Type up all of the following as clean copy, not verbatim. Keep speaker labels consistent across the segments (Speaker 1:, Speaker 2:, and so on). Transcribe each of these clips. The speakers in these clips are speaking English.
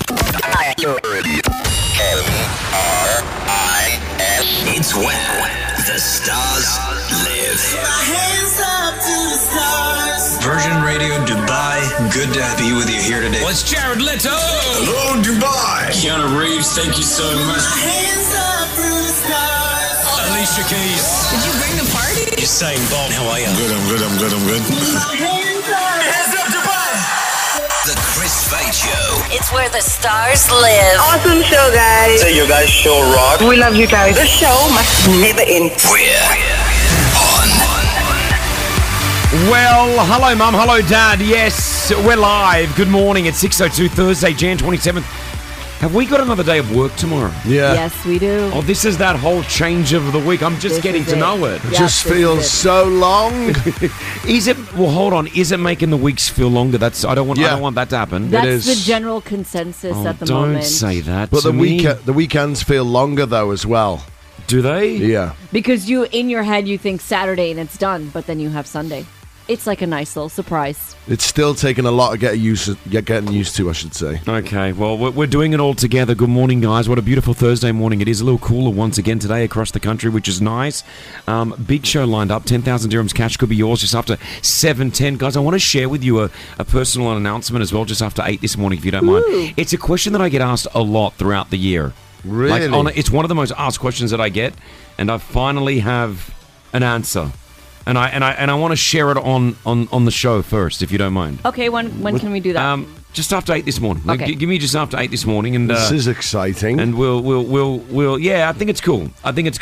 Speaker 1: Are you ready? K-R-I-S. It's where the stars live.
Speaker 2: My hands up to the stars.
Speaker 1: Virgin Radio Dubai, good to be with you here today.
Speaker 3: Well, it's Jared Leto.
Speaker 1: Hello, Dubai.
Speaker 3: Keanu Reeves, thank you so much.
Speaker 2: My hands up to the stars.
Speaker 3: Alicia Keys.
Speaker 4: Did you bring the party?
Speaker 3: Usain Bolt, how are you?
Speaker 1: Good, I'm good.
Speaker 2: My hands up.
Speaker 1: Hands up, Dubai. The Chris Fade Show.
Speaker 4: It's where the stars live.
Speaker 5: Awesome show, guys.
Speaker 1: Say you guys show rock.
Speaker 5: We love you guys. The show must never end.
Speaker 1: We're on.
Speaker 6: Well, hello, Mum. Hello, Dad. Yes, we're live. Good morning. It's 6:02, Thursday, Jan 27th. Have we got another day of work tomorrow?
Speaker 7: Yeah.
Speaker 8: Yes, we do.
Speaker 6: Oh, this is that whole change of the week. I'm just
Speaker 8: This
Speaker 6: getting
Speaker 8: is
Speaker 6: to
Speaker 8: it.
Speaker 6: know it.
Speaker 7: It
Speaker 8: Yes,
Speaker 7: just
Speaker 8: this
Speaker 7: feels
Speaker 8: is it.
Speaker 7: so long.
Speaker 6: Is it? Well, hold on. Is it making the weeks feel longer? I don't want
Speaker 7: Yeah.
Speaker 6: that to happen.
Speaker 8: That's
Speaker 7: is.
Speaker 8: the general consensus
Speaker 6: Oh,
Speaker 8: at the
Speaker 6: don't
Speaker 8: moment.
Speaker 6: say that.
Speaker 7: But
Speaker 6: to me.
Speaker 7: the weekends feel longer though as well.
Speaker 6: Do they?
Speaker 7: Yeah.
Speaker 8: Because you, in your head, you think Saturday and it's done, but then you have Sunday. It's like a nice little surprise.
Speaker 7: It's still taking a lot of getting used to, I should say.
Speaker 6: Okay, well, we're doing it all together. Good morning, guys. What a beautiful Thursday morning. It is a little cooler once again today across the country, which is nice. Big show lined up. 10,000 dirhams cash could be yours just after 7:10. Guys, I want to share with you a personal announcement as well just after 8 this morning, if you don't mind. It's a question that I get asked a lot throughout the year.
Speaker 7: Really?
Speaker 6: It's one of the most asked questions that I get, and I finally have an answer. And I want to share it on the show first, if you don't mind.
Speaker 8: Okay, when can we do that?
Speaker 6: Just after 8 this morning.
Speaker 8: Okay.
Speaker 6: Give me just after 8 this morning, and
Speaker 7: This is exciting.
Speaker 6: and we'll yeah, I think it's cool.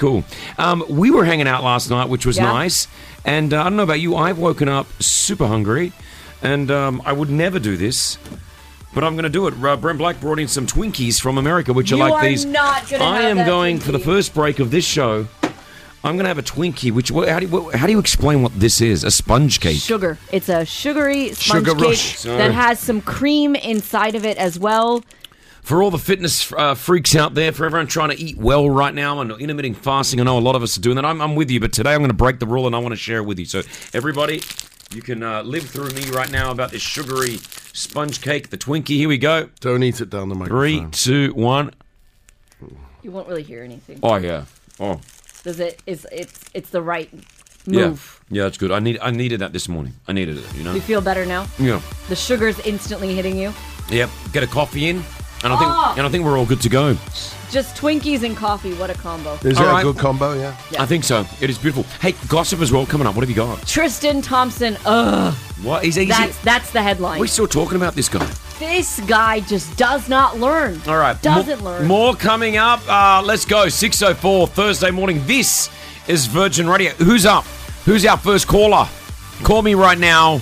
Speaker 6: We were hanging out last night, which was
Speaker 8: Yeah.
Speaker 6: nice, and I don't know about you, I've woken up super hungry, and I would never do this. But I'm going to do it. Brent Black brought in some Twinkies from America, which
Speaker 8: You
Speaker 6: are like
Speaker 8: are
Speaker 6: these.
Speaker 8: not gonna
Speaker 6: I
Speaker 8: have
Speaker 6: am
Speaker 8: that
Speaker 6: going for the
Speaker 8: Twinkie.
Speaker 6: first break of this show. I'm going to have a Twinkie. How do you explain what this is? A sponge cake.
Speaker 8: Sugar. It's a sugary sponge
Speaker 7: Sugar
Speaker 8: cake
Speaker 7: rush.
Speaker 8: that has some cream inside of it as well.
Speaker 6: For all the fitness freaks out there, for everyone trying to eat well right now and intermittent fasting, I know a lot of us are doing that. I'm with you, but today I'm going to break the rule and I want to share it with you. So everybody, you can live through me right now about this sugary sponge cake, the Twinkie. Here we go.
Speaker 7: Don't eat it down the
Speaker 6: 3,
Speaker 7: microphone.
Speaker 6: 2, 1.
Speaker 8: You won't really hear anything.
Speaker 6: Oh yeah. Oh
Speaker 8: Does it? It's the right move.
Speaker 6: yeah. That's good. I needed that this morning. I needed it. You know.
Speaker 8: You feel better now?
Speaker 6: Yeah.
Speaker 8: The sugar's instantly hitting you.
Speaker 6: Yep. Get a coffee in, and
Speaker 8: Oh!
Speaker 6: I think we're all good to go.
Speaker 8: Just Twinkies and coffee. What a combo.
Speaker 7: Is
Speaker 6: All
Speaker 7: it
Speaker 6: right.
Speaker 7: a good combo? Yeah.
Speaker 8: Yeah.
Speaker 6: I think so. It is beautiful. Hey, gossip as well coming up. What have you got?
Speaker 8: Tristan Thompson. Ugh.
Speaker 6: What? He's easy.
Speaker 8: That's the headline.
Speaker 6: We're still talking about this guy.
Speaker 8: This guy just does not learn.
Speaker 6: All right.
Speaker 8: Doesn't learn.
Speaker 6: More coming up. Let's go. 6:04 Thursday morning. This is Virgin Radio. Who's up? Who's our first caller? Call me right now.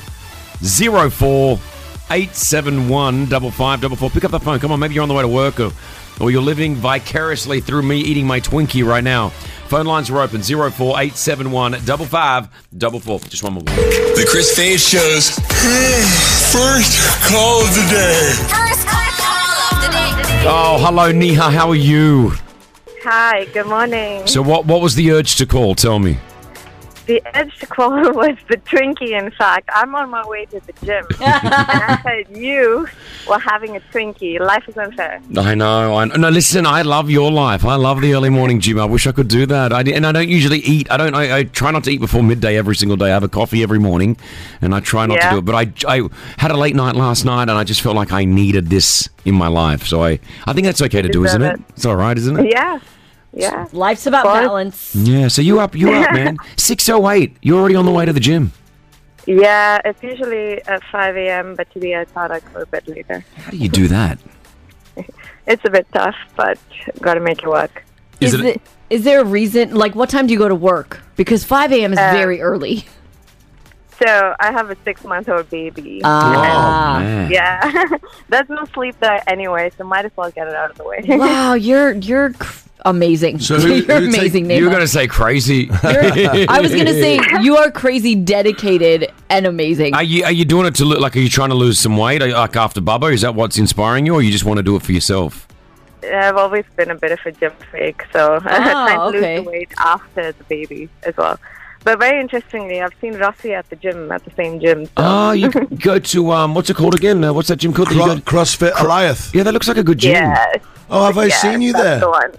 Speaker 6: 04-871 5544. Pick up the phone. Come on. Maybe you're on the way to work or you're living vicariously through me eating my Twinkie right now. Phone lines are open. 04-871 5544. Just one more.
Speaker 1: The Chris Fade Show's first call of the day.
Speaker 4: First call of the day.
Speaker 6: Oh, hello, Neha. How are you?
Speaker 5: Hi, good morning.
Speaker 6: So what was the urge to call? Tell me.
Speaker 5: The edge to call was the Twinkie, in fact. I'm on my way to the gym. And I heard you were having a Twinkie. Life is unfair.
Speaker 6: I know. No, listen, I love your life. I love the early morning gym. I wish I could do that. I don't usually eat. I try not to eat before midday every single day. I have a coffee every morning, and I try not to
Speaker 5: Yeah.
Speaker 6: do it. But I had a late night last night, and I just felt like I needed this in my life. So I think that's okay to do, isn't
Speaker 5: Deserve
Speaker 6: it? It's all right, isn't it?
Speaker 5: Yeah. Yeah.
Speaker 8: Life's about
Speaker 5: Fun.
Speaker 8: balance.
Speaker 6: Yeah. So you up, man. 6:08. You're already on the way to the gym.
Speaker 5: Yeah, it's usually at 5 a.m., but today I thought I'd go a bit later.
Speaker 6: How do you do that?
Speaker 5: It's a bit tough, but got to make it work.
Speaker 6: Is it?
Speaker 8: Is there a reason? Like, what time do you go to work? Because 5 a.m. is very early.
Speaker 5: So I have a 6-month-old baby.
Speaker 6: Oh, man.
Speaker 5: Yeah. There's no sleep there anyway, so might as well get it out of the way.
Speaker 8: Wow, you're amazing.
Speaker 7: So
Speaker 8: you're amazing,
Speaker 6: You were
Speaker 8: Neha.
Speaker 6: going to say crazy.
Speaker 8: I was gonna say you are crazy, dedicated, and amazing.
Speaker 6: Are you doing it to look like? Are you trying to lose some weight, like after Bubba? Is that what's inspiring you, or you just want to do it for yourself?
Speaker 5: I've always been a bit of a gym freak, so I'm trying to
Speaker 8: okay.
Speaker 5: lose the weight after the baby as well. But very interestingly, I've seen Rossi at the gym, at the same gym. So.
Speaker 6: Oh, you go to, what's it called again? What's that gym called? that you go to?
Speaker 7: CrossFit Eliath.
Speaker 6: Yeah, that looks like a good gym.
Speaker 5: Yeah.
Speaker 7: Oh, have I seen you
Speaker 5: that's
Speaker 7: there?
Speaker 5: the one.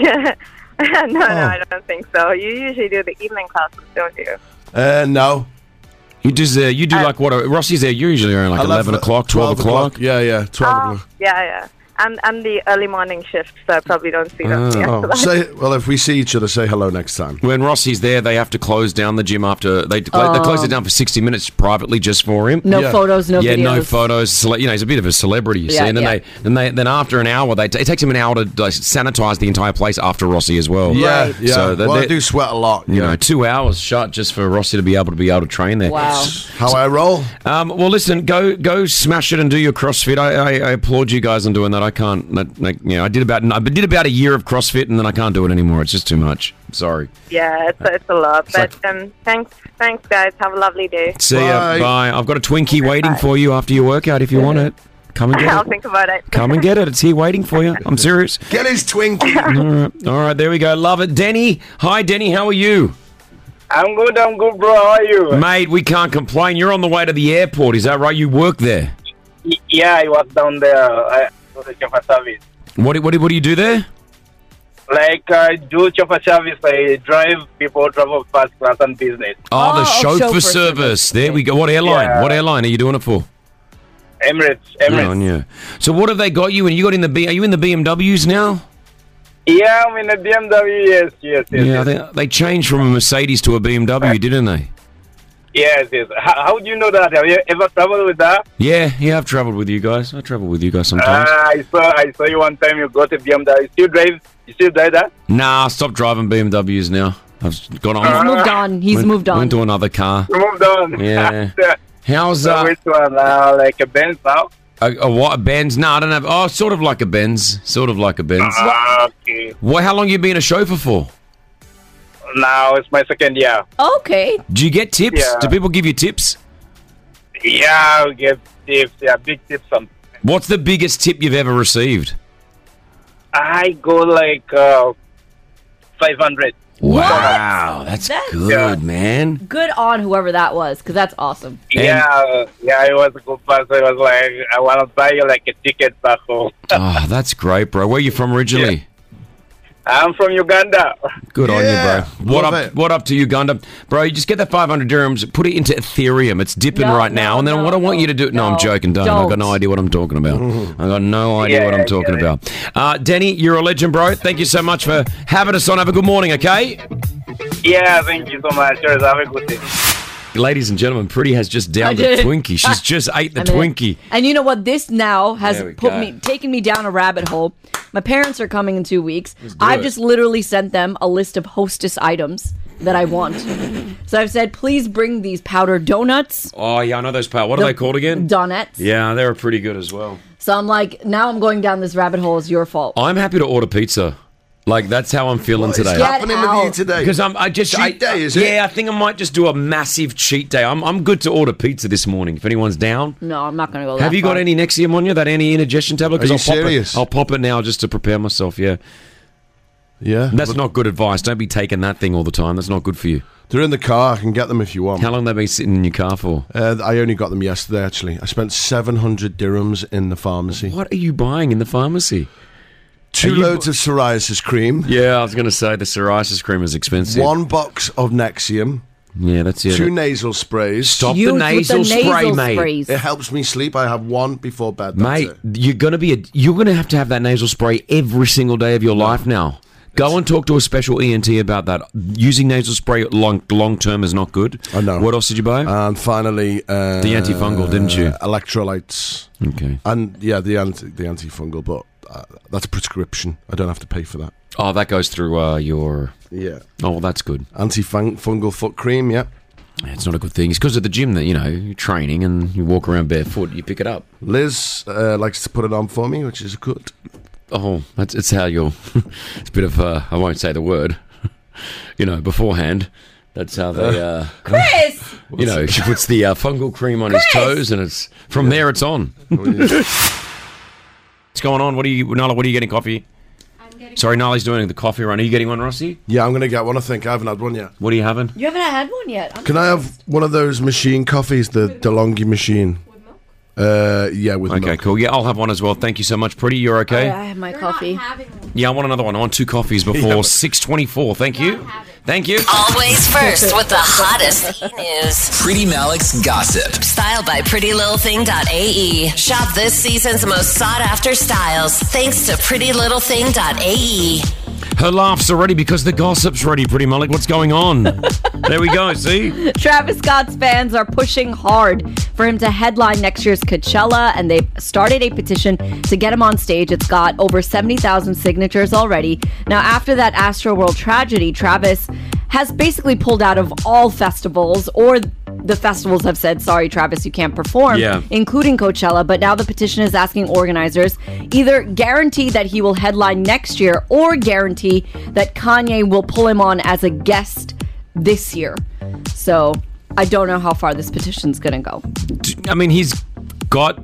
Speaker 5: No, I don't think so. You usually do the evening classes, don't you?
Speaker 7: No.
Speaker 6: You do like what? Rossi's there usually around like 11 o'clock, 12 o'clock.
Speaker 7: Yeah, 12 o'clock.
Speaker 5: Yeah. And the early morning shift, so I probably don't see them.
Speaker 7: If we see each other, say hello next time.
Speaker 6: When Rossi's there, they have to close down the gym after they close it down for 60 minutes privately just for him.
Speaker 8: No photos, no videos.
Speaker 6: No photos. He's a bit of a celebrity, you see. And then after an hour, it takes him an hour to sanitize the entire place after Rossi as well.
Speaker 7: Yeah.
Speaker 6: So
Speaker 7: I do sweat a lot.
Speaker 6: You know, 2 hours shut just for Rossi to be able to train there.
Speaker 8: Wow.
Speaker 7: How I roll.
Speaker 6: Well, listen, go smash it and do your CrossFit. I applaud you guys on doing that. I can't. I did about a year of CrossFit and then I can't do it anymore. It's just too much. Sorry.
Speaker 5: Yeah, it's a lot. But thanks, guys. Have a lovely day.
Speaker 6: See ya. Bye. I've got a Twinkie waiting for you after your workout if you want it. Come and get it.
Speaker 5: I'll think about it.
Speaker 6: Come and get it. It's here waiting for you. I'm serious.
Speaker 7: Get his Twinkie.
Speaker 6: All right, there we go. Love it. Denny. Hi, Denny. How are you?
Speaker 9: I'm good, bro. How are you?
Speaker 6: Mate, we can't complain. You're on the way to the airport. Is that right? You work there?
Speaker 9: Yeah, I was down there for the chauffeur service.
Speaker 6: What do you do there?
Speaker 9: Like, I do chauffeur service. I drive people travel first class and business.
Speaker 6: Oh, the chauffeur service. There we go. What airline?
Speaker 9: Yeah.
Speaker 6: What airline are you doing it for?
Speaker 9: Emirates.
Speaker 6: Yeah. So what have they got you in? Are you in the BMWs now?
Speaker 9: Yeah, I'm in a BMW, yes.
Speaker 6: Yeah, they changed from a Mercedes to a BMW, didn't they?
Speaker 9: Yes. How do you know that? Have you ever traveled with that?
Speaker 6: Yeah, I've travelled with you guys. I travel with you guys sometimes.
Speaker 9: I saw you one time. You got a BMW. You still drive that?
Speaker 6: Nah, I stopped driving BMWs now. I've gone on.
Speaker 8: He's moved on. He's moved on.
Speaker 6: Went to another car.
Speaker 9: You moved on.
Speaker 6: Yeah. How's
Speaker 9: which one? Like a Benz now?
Speaker 6: A Benz? No, I don't have. Oh, sort of like a Benz.
Speaker 9: Okay.
Speaker 6: How long you been a chauffeur for?
Speaker 9: Now it's my second year.
Speaker 8: Okay.
Speaker 6: Do you get tips?
Speaker 9: Yeah.
Speaker 6: Do people give you tips?
Speaker 9: Yeah, we get tips. Yeah, big tips.
Speaker 6: What's the biggest tip you've ever received?
Speaker 9: I go like 500.
Speaker 6: Wow, that's good, man.
Speaker 8: Good on whoever that was, because that's awesome.
Speaker 9: Yeah, it was a good person. I was like, I want to buy you like a ticket back home.
Speaker 6: Oh, that's great, bro. Where are you from originally?
Speaker 9: Yeah. I'm from Uganda.
Speaker 6: Good on you, bro. What up to Uganda? Bro, you just get that 500 dirhams, put it into Ethereum. It's dipping right now. And then what I want you to do... No, I'm joking. Don't. I've got no idea what I'm talking about. I've got no idea what I'm talking about. Denny, you're a legend, bro. Thank you so much for having us on. Have a good morning, okay?
Speaker 9: Yeah, thank you so much. Cheers. Have a good day.
Speaker 6: Ladies and gentlemen, Pretty has just downed the Twinkie. She's just ate the Twinkie.
Speaker 8: And you know what? This now has taken me down a rabbit hole. My parents are coming in 2 weeks. I've just literally sent them a list of Hostess items that I want. So I've said, please bring these powdered donuts.
Speaker 6: Oh, yeah, I know those powdered. What are they called again?
Speaker 8: Donuts.
Speaker 6: Yeah, they're pretty good as well.
Speaker 8: So I'm like, now I'm going down this rabbit hole. It's your fault.
Speaker 6: I'm happy to order pizza. Like, that's how I'm feeling today.
Speaker 7: What's happening with you today?
Speaker 6: Because
Speaker 7: cheat day, is it?
Speaker 6: Yeah, I think I might just do a massive cheat day. I'm good to order pizza this morning. If anyone's down.
Speaker 8: No, I'm not going to go that
Speaker 6: Have you got any Nexium on you? That anti-indigestion tablet?
Speaker 7: Are you serious?
Speaker 6: I'll pop it now just to prepare myself, yeah.
Speaker 7: Yeah.
Speaker 6: That's not good advice. Don't be taking that thing all the time. That's not good for you.
Speaker 7: They're in the car. I can get them if you want.
Speaker 6: How long have they been sitting in your car for?
Speaker 7: I only got them yesterday, actually. I spent 700 dirhams in the pharmacy.
Speaker 6: What are you buying in the pharmacy?
Speaker 7: 2 loads of psoriasis cream.
Speaker 6: Yeah, I was going to say the psoriasis cream is expensive.
Speaker 7: 1 box of Nexium.
Speaker 6: Yeah, that's it.
Speaker 7: 2 nasal sprays.
Speaker 6: Stop the nasal spray, mate.
Speaker 8: Sprays.
Speaker 7: It helps me sleep. I have 1 before bed.
Speaker 6: Mate, you're going to have that nasal spray every single day of your life now. Go and talk to a special ENT about that. Using nasal spray long term is not good.
Speaker 7: I know.
Speaker 6: What else did you buy?
Speaker 7: And finally,
Speaker 6: the antifungal, didn't you?
Speaker 7: Electrolytes.
Speaker 6: Okay.
Speaker 7: And yeah, the antifungal, but that's a prescription. I don't have to pay for that.
Speaker 6: Oh, that goes through your.
Speaker 7: Yeah.
Speaker 6: Oh, well, that's good.
Speaker 7: Antifungal foot cream. Yeah.
Speaker 6: It's not a good thing. It's because of the gym that you're training and you walk around barefoot. You pick it up.
Speaker 7: Liz likes to put it on for me, which is good.
Speaker 6: Oh, it's how you're. It's a bit of I won't say the word. Beforehand. That's how they.
Speaker 8: Chris.
Speaker 6: She puts the fungal cream on his toes, and it's from there. It's on. What's going on? What are you getting coffee?
Speaker 10: I'm
Speaker 6: Sorry, Nali's doing the coffee run. Are you getting one, Rossi?
Speaker 7: Yeah, I'm going to get one, I think. I haven't had one yet.
Speaker 6: What are you having?
Speaker 8: You haven't had one yet.
Speaker 7: Can I have one of those machine coffees, the DeLonghi machine? Yeah, with milk.
Speaker 6: Okay, cool. Yeah, I'll have one as well. Thank you so much. Pretty, you're okay?
Speaker 8: I have my coffee.
Speaker 6: Yeah, I want another one. I want 2 coffees before 6:24. Thank you. Thank you.
Speaker 4: Always first with the hottest news.
Speaker 3: Pretty Malik's gossip.
Speaker 4: Styled by PrettyLittleThing.ae. Shop this season's most sought after styles thanks to PrettyLittleThing.ae.
Speaker 6: Her laughs are ready because the gossip's ready, Pretty Malik. What's going on? There we go, see?
Speaker 8: Travis Scott's fans are pushing hard for him to headline next year's Coachella, and they've started a petition to get him on stage. It's got over 70,000 signatures already. Now, after that Astroworld tragedy, Travis has basically pulled out of all festivals, or the festivals have said, sorry, Travis, you can't perform, including Coachella. But now the petition is asking organizers either guarantee that he will headline next year or guarantee that Kanye will pull him on as a guest this year. So I don't know how far this petition's going to go.
Speaker 6: I mean, he's got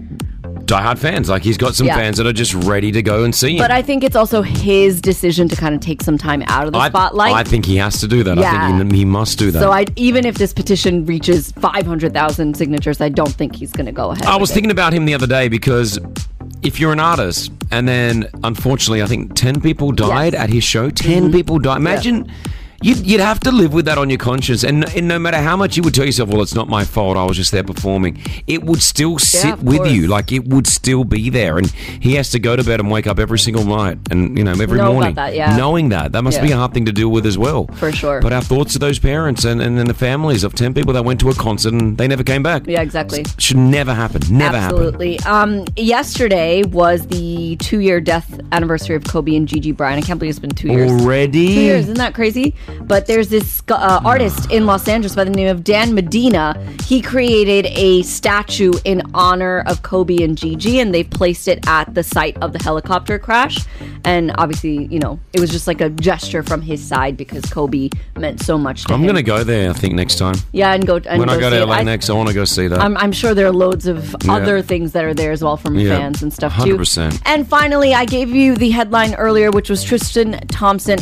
Speaker 6: diehard fans. Like, he's got some fans that are just ready to go and see him.
Speaker 8: But I think it's also his decision to kind of take some time out of the spotlight.
Speaker 6: I think he has to do that.
Speaker 8: Yeah.
Speaker 6: I think he must do that.
Speaker 8: So even if this petition reaches 500,000 signatures, I don't think he's going to go ahead.
Speaker 6: I was thinking about him the other day because if you're an artist and then, unfortunately, I think 10 people died at his show. 10 people died. Imagine... You'd have to live with that on your conscience, and no matter how much you would tell yourself, well, it's not my fault, I was just there performing, it would still sit with you, like it would still be there, and he has to go to bed and wake up every single night, and every morning, knowing that must be a hard thing to deal with as well.
Speaker 8: For sure.
Speaker 6: But our thoughts to those parents and the families of 10 people that went to a concert and they never came back.
Speaker 8: Yeah, exactly.
Speaker 6: Should never happen. Never
Speaker 8: Absolutely. Yesterday was the 2-year death anniversary of Kobe and Gigi Bryant. I can't believe it's been 2 years.
Speaker 6: Already?
Speaker 8: 2 years, isn't that crazy? But there's this artist in Los Angeles by the name of Dan Medina. He created a statue in honor of Kobe and Gigi, and they've placed it at the site of the helicopter crash. And obviously, it was just like a gesture from his side because Kobe meant so much to him.
Speaker 6: I'm going to go there, I think, next time.
Speaker 8: Yeah, and go
Speaker 6: when I go to LA next, I want to go see that.
Speaker 8: I'm sure there are loads of other things that are there as well from fans and stuff too.
Speaker 6: 100%.
Speaker 8: And finally, I gave you the headline earlier, which was Tristan Thompson.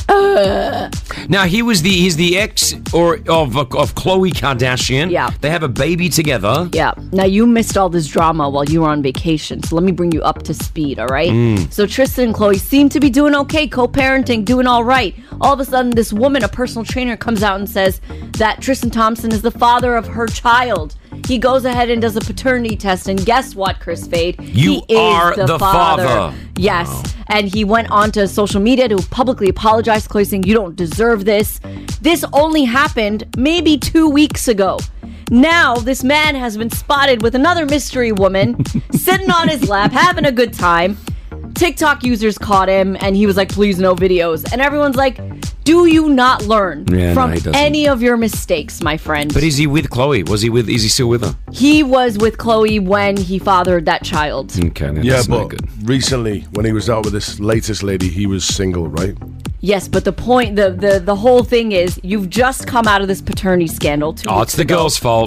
Speaker 6: Now he's the ex of Khloe Kardashian.
Speaker 8: Yeah.
Speaker 6: They have a baby together.
Speaker 8: Yeah. Now you missed all this drama while you were on vacation, so let me bring you up to speed, all right? So Tristan and Khloe seem to be doing okay, co-parenting, doing all right. All of a sudden, this woman, a personal trainer, comes out and says that Tristan Thompson is the father of her child. He goes ahead and does a paternity test, and guess what, Chris Fade?
Speaker 6: You are the father.
Speaker 8: Yes.
Speaker 6: Wow.
Speaker 8: And he went onto social media to publicly apologize to Khloe, saying, you don't deserve this. This only happened maybe 2 weeks ago. Now, this man has been spotted with another mystery woman sitting on his lap, having a good time. TikTok users caught him, and he was like, please, no videos. And everyone's like, do you not learn from any of your mistakes, my friend?
Speaker 6: But is he with Khloe? Is he still with her?
Speaker 8: He was with Khloe when he fathered that child.
Speaker 6: Okay, that's not good.
Speaker 7: Recently, when he was out with this latest lady, he was single, right?
Speaker 8: Yes, but the point, the whole thing is, you've just come out of this paternity scandal 2 weeks
Speaker 6: it's the
Speaker 8: ago.
Speaker 6: girl's fault.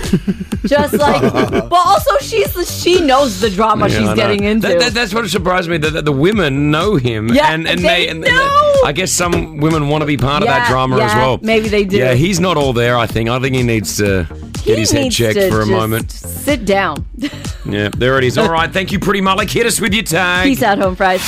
Speaker 8: Just like, but also she knows the drama she's getting into.
Speaker 6: That's what surprised me, that the women know him.
Speaker 8: Yeah,
Speaker 6: and
Speaker 8: they know.
Speaker 6: I guess some women want to be part of that drama as well.
Speaker 8: Maybe they do.
Speaker 6: Yeah, he's not all there, I think. I think he needs to get his head checked for a moment.
Speaker 8: Sit down.
Speaker 6: Yeah, there it is. All right, thank you, Pretty Malik. Hit us with your tag.
Speaker 8: Peace out, home fries.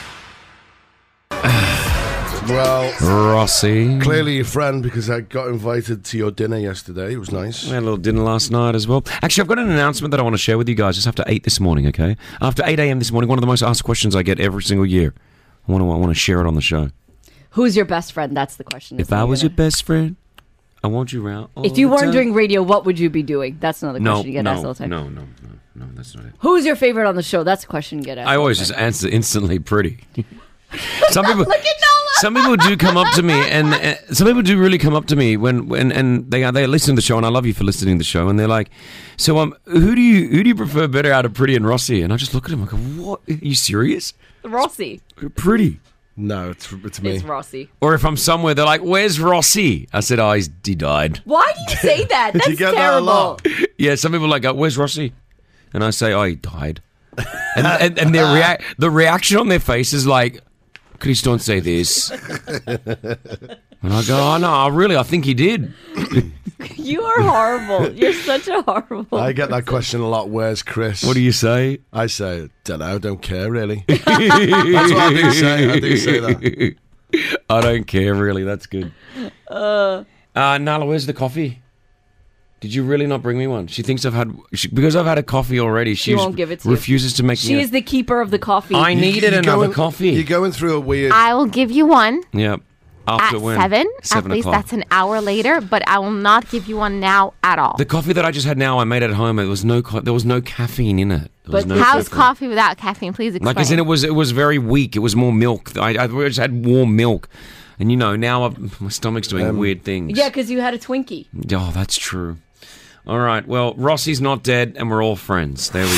Speaker 7: Well,
Speaker 6: Rossi.
Speaker 7: Clearly your friend, because I got invited to your dinner yesterday. It was nice.
Speaker 6: We had a little dinner last night as well. Actually, I've got an announcement that I want to share with you guys just after 8 this morning, okay? After 8 a.m. this morning, one of the most asked questions I get every single year. I want to share it on the show.
Speaker 8: Who's your best friend? That's the question.
Speaker 6: If I was your best friend, I want you around all
Speaker 8: If you
Speaker 6: the
Speaker 8: weren't
Speaker 6: time.
Speaker 8: doing radio, what would you be doing? That's another question you get asked all the time.
Speaker 6: No, that's not it.
Speaker 8: Who's your favorite on the show? That's a question you get asked.
Speaker 6: I always just answer instantly Pretty. Some people,
Speaker 8: Look at Nola.
Speaker 6: some people do come up to me, and some people do really come up to me when they listen to the show, and I love you for listening to the show, and they're like, so who do you prefer better out of Pretty and Rossi? And I just look at him, I go, what? Are you serious?
Speaker 8: Rossi.
Speaker 6: Pretty.
Speaker 7: No, it's me.
Speaker 8: It's Rossi.
Speaker 6: Or if I'm somewhere, they're like, where's Rossi? I said, he died.
Speaker 8: Why do you say that? That's
Speaker 7: you get
Speaker 8: terrible.
Speaker 7: that a lot?
Speaker 6: Yeah, some people are like, where's Rossi? And I say, he died. And the reaction on their face is like, Chris, don't say this. And I go, oh, no, I think he did.
Speaker 8: You are horrible. You're such a horrible.
Speaker 7: I get that question a lot. Where's Chris?
Speaker 6: What do you say?
Speaker 7: I say, don't know, don't care really. That's what I do say. I do say that.
Speaker 6: I don't care, really. That's good. Nala, where's the coffee? Did you really not bring me one? She thinks because I've had a coffee already. She
Speaker 8: won't give it to you.
Speaker 6: Refuses to make.
Speaker 8: She is the keeper of the coffee.
Speaker 6: I needed another coffee.
Speaker 7: You're going through a weird.
Speaker 10: I will give you one.
Speaker 6: Yep.
Speaker 10: After at when? 7 at least
Speaker 6: o'clock.
Speaker 10: That's an hour later, but I will not give you one now at all.
Speaker 6: The coffee that I just had now, I made at home. There was no caffeine in it.
Speaker 10: But how's coffee without caffeine? Please explain.
Speaker 6: Like I said, it was very weak. It was more milk. I just had warm milk, and now my stomach's doing weird things.
Speaker 8: Yeah, because you had a Twinkie.
Speaker 6: Oh, that's true. All right. Well, Rossi's not dead, and we're all friends. There we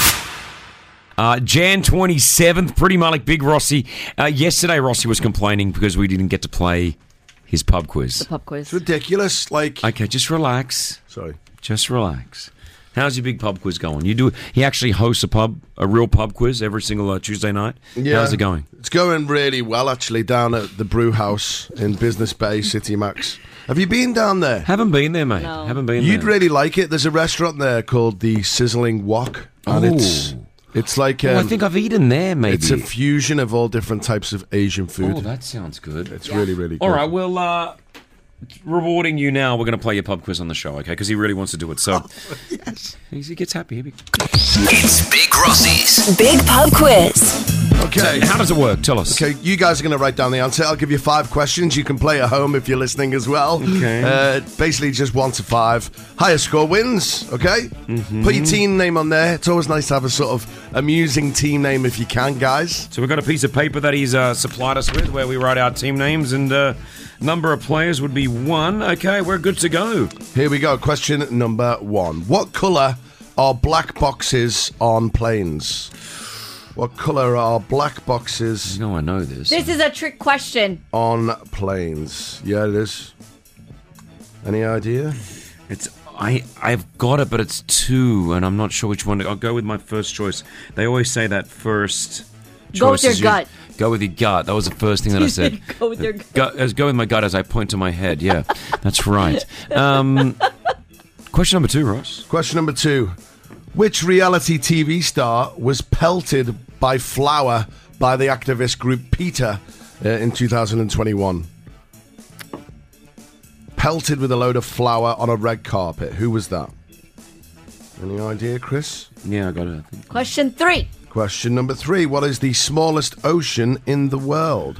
Speaker 6: go. Jan 27th, pretty much like Big Rossi. Yesterday, Rossi was complaining because we didn't get to play his pub quiz.
Speaker 8: The pub quiz.
Speaker 7: It's ridiculous.
Speaker 6: Okay, just relax.
Speaker 7: Sorry.
Speaker 6: Just relax. How's your big pub quiz going? He actually hosts a real pub quiz every single Tuesday night. Yeah. How's it going?
Speaker 7: It's going really well, actually, down at the Brew House in Business Bay, City Max. Have you been down there?
Speaker 6: Haven't been there, mate.
Speaker 8: No.
Speaker 6: Haven't been
Speaker 7: You'd
Speaker 6: there.
Speaker 7: really like it. There's a restaurant there called the Sizzling Wok, and it's like
Speaker 6: I think I've eaten there. Maybe
Speaker 7: it's a fusion of all different types of Asian food.
Speaker 6: Oh, that sounds good.
Speaker 7: It's really, really good.
Speaker 6: All right, well, rewarding you now. We're going to play your pub quiz on the show, okay? Because he really wants to do it. So
Speaker 7: yes,
Speaker 6: he gets happy.
Speaker 4: It's Big Rossi's Big Pub Quiz.
Speaker 7: Okay.
Speaker 6: So how does it work? Tell us.
Speaker 7: Okay, you guys are going to write down the answer. I'll give you 5 questions. You can play at home if you're listening as well.
Speaker 6: Okay.
Speaker 7: Basically, just 1 to 5. Highest score wins, okay?
Speaker 6: Mm-hmm.
Speaker 7: Put your team name on there. It's always nice to have a sort of amusing team name if you can, guys.
Speaker 6: So we've got a piece of paper that he's supplied us with where we write our team names, and number of players would be 1. Okay, we're good to go.
Speaker 7: Here we go. Question number 1. What colour are black boxes on planes? What colour are black boxes?
Speaker 6: I know this.
Speaker 8: This is a trick question.
Speaker 7: On planes. Yeah, it is. Any idea?
Speaker 6: I've got it, but it's 2, and I'm not sure which one. I'll go with my first choice. They always say that first choice.
Speaker 8: Go with your gut.
Speaker 6: Go with your gut. That was the first thing that I said.
Speaker 8: Go with your gut.
Speaker 6: Go with my gut as I point to my head. Yeah, that's right. Question number 2, Ross.
Speaker 7: Question number 2. Which reality TV star was pelted by flour by the activist group PETA in 2021? Pelted with a load of flour on a red carpet. Who was that? Any idea, Chris?
Speaker 6: Yeah, I got it, I think.
Speaker 8: Question 3.
Speaker 7: Question number 3. What is the smallest ocean in the world?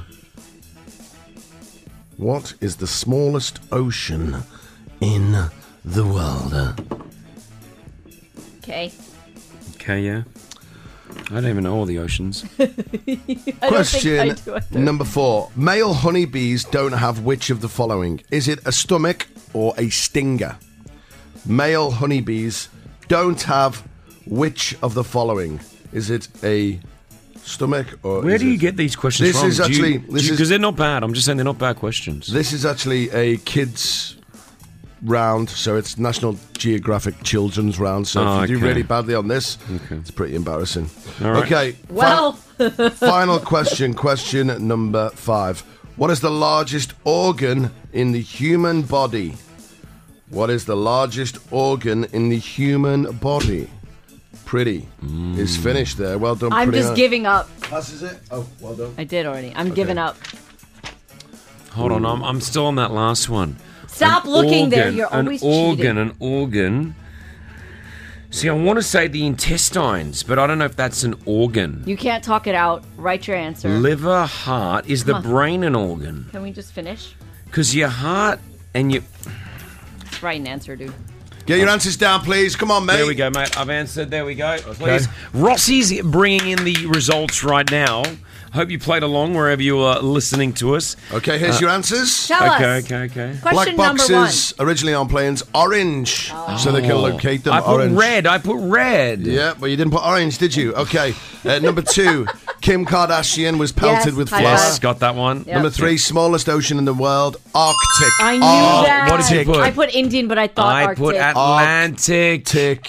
Speaker 7: What is the smallest ocean in the world?
Speaker 8: Okay.
Speaker 6: Okay, yeah. I don't even know all the oceans.
Speaker 7: Question number 4. Male honeybees don't have which of the following? Is it a stomach or a stinger? Male honeybees don't have which of the following? Is it a stomach or...
Speaker 6: Where do you get these questions
Speaker 7: from? This is actually...
Speaker 6: Because they're not bad. I'm just saying they're not bad questions.
Speaker 7: This is actually a kids... round, so it's National Geographic Children's round. So if you do really badly on this, it's pretty embarrassing.
Speaker 6: All right.
Speaker 7: Okay.
Speaker 8: Well,
Speaker 7: final question. Question number 5. What is the largest organ in the human body? What is the largest organ in the human body? Pretty is finished there. Well done.
Speaker 8: I'm just giving up.
Speaker 7: Passes it. Oh, well done.
Speaker 8: I did already. I'm giving up.
Speaker 6: Hold on, I'm still on that last one.
Speaker 8: Stop looking there. You're always cheating.
Speaker 6: An organ. See, I want to say the intestines, but I don't know if that's an organ.
Speaker 8: You can't talk it out. Write your answer.
Speaker 6: Liver, heart. Is the brain an organ?
Speaker 8: Can we just finish?
Speaker 6: Because your heart and your...
Speaker 8: Write an answer, dude.
Speaker 7: Get your answers down, please. Come on, mate.
Speaker 6: There we go, mate. I've answered. There we go. Please. Rossi's bringing in the results right now. Hope you played along wherever you are listening to us.
Speaker 7: Okay, here's your answers.
Speaker 8: Tell us.
Speaker 6: Okay.
Speaker 8: Question
Speaker 7: Black
Speaker 8: number 1.
Speaker 7: boxes originally on planes, orange, so they can locate them.
Speaker 6: I put
Speaker 7: orange.
Speaker 6: red. I put red.
Speaker 7: Yeah, but you didn't put orange, did you? Okay. Number 2, Kim Kardashian was pelted with flour.
Speaker 6: Yes, got that one.
Speaker 8: Yep.
Speaker 7: Number 3, smallest ocean in the world, Arctic.
Speaker 8: I knew that.
Speaker 6: What did you put?
Speaker 8: I put Indian, but I thought Arctic.
Speaker 6: I put Atlantic.
Speaker 7: Arctic.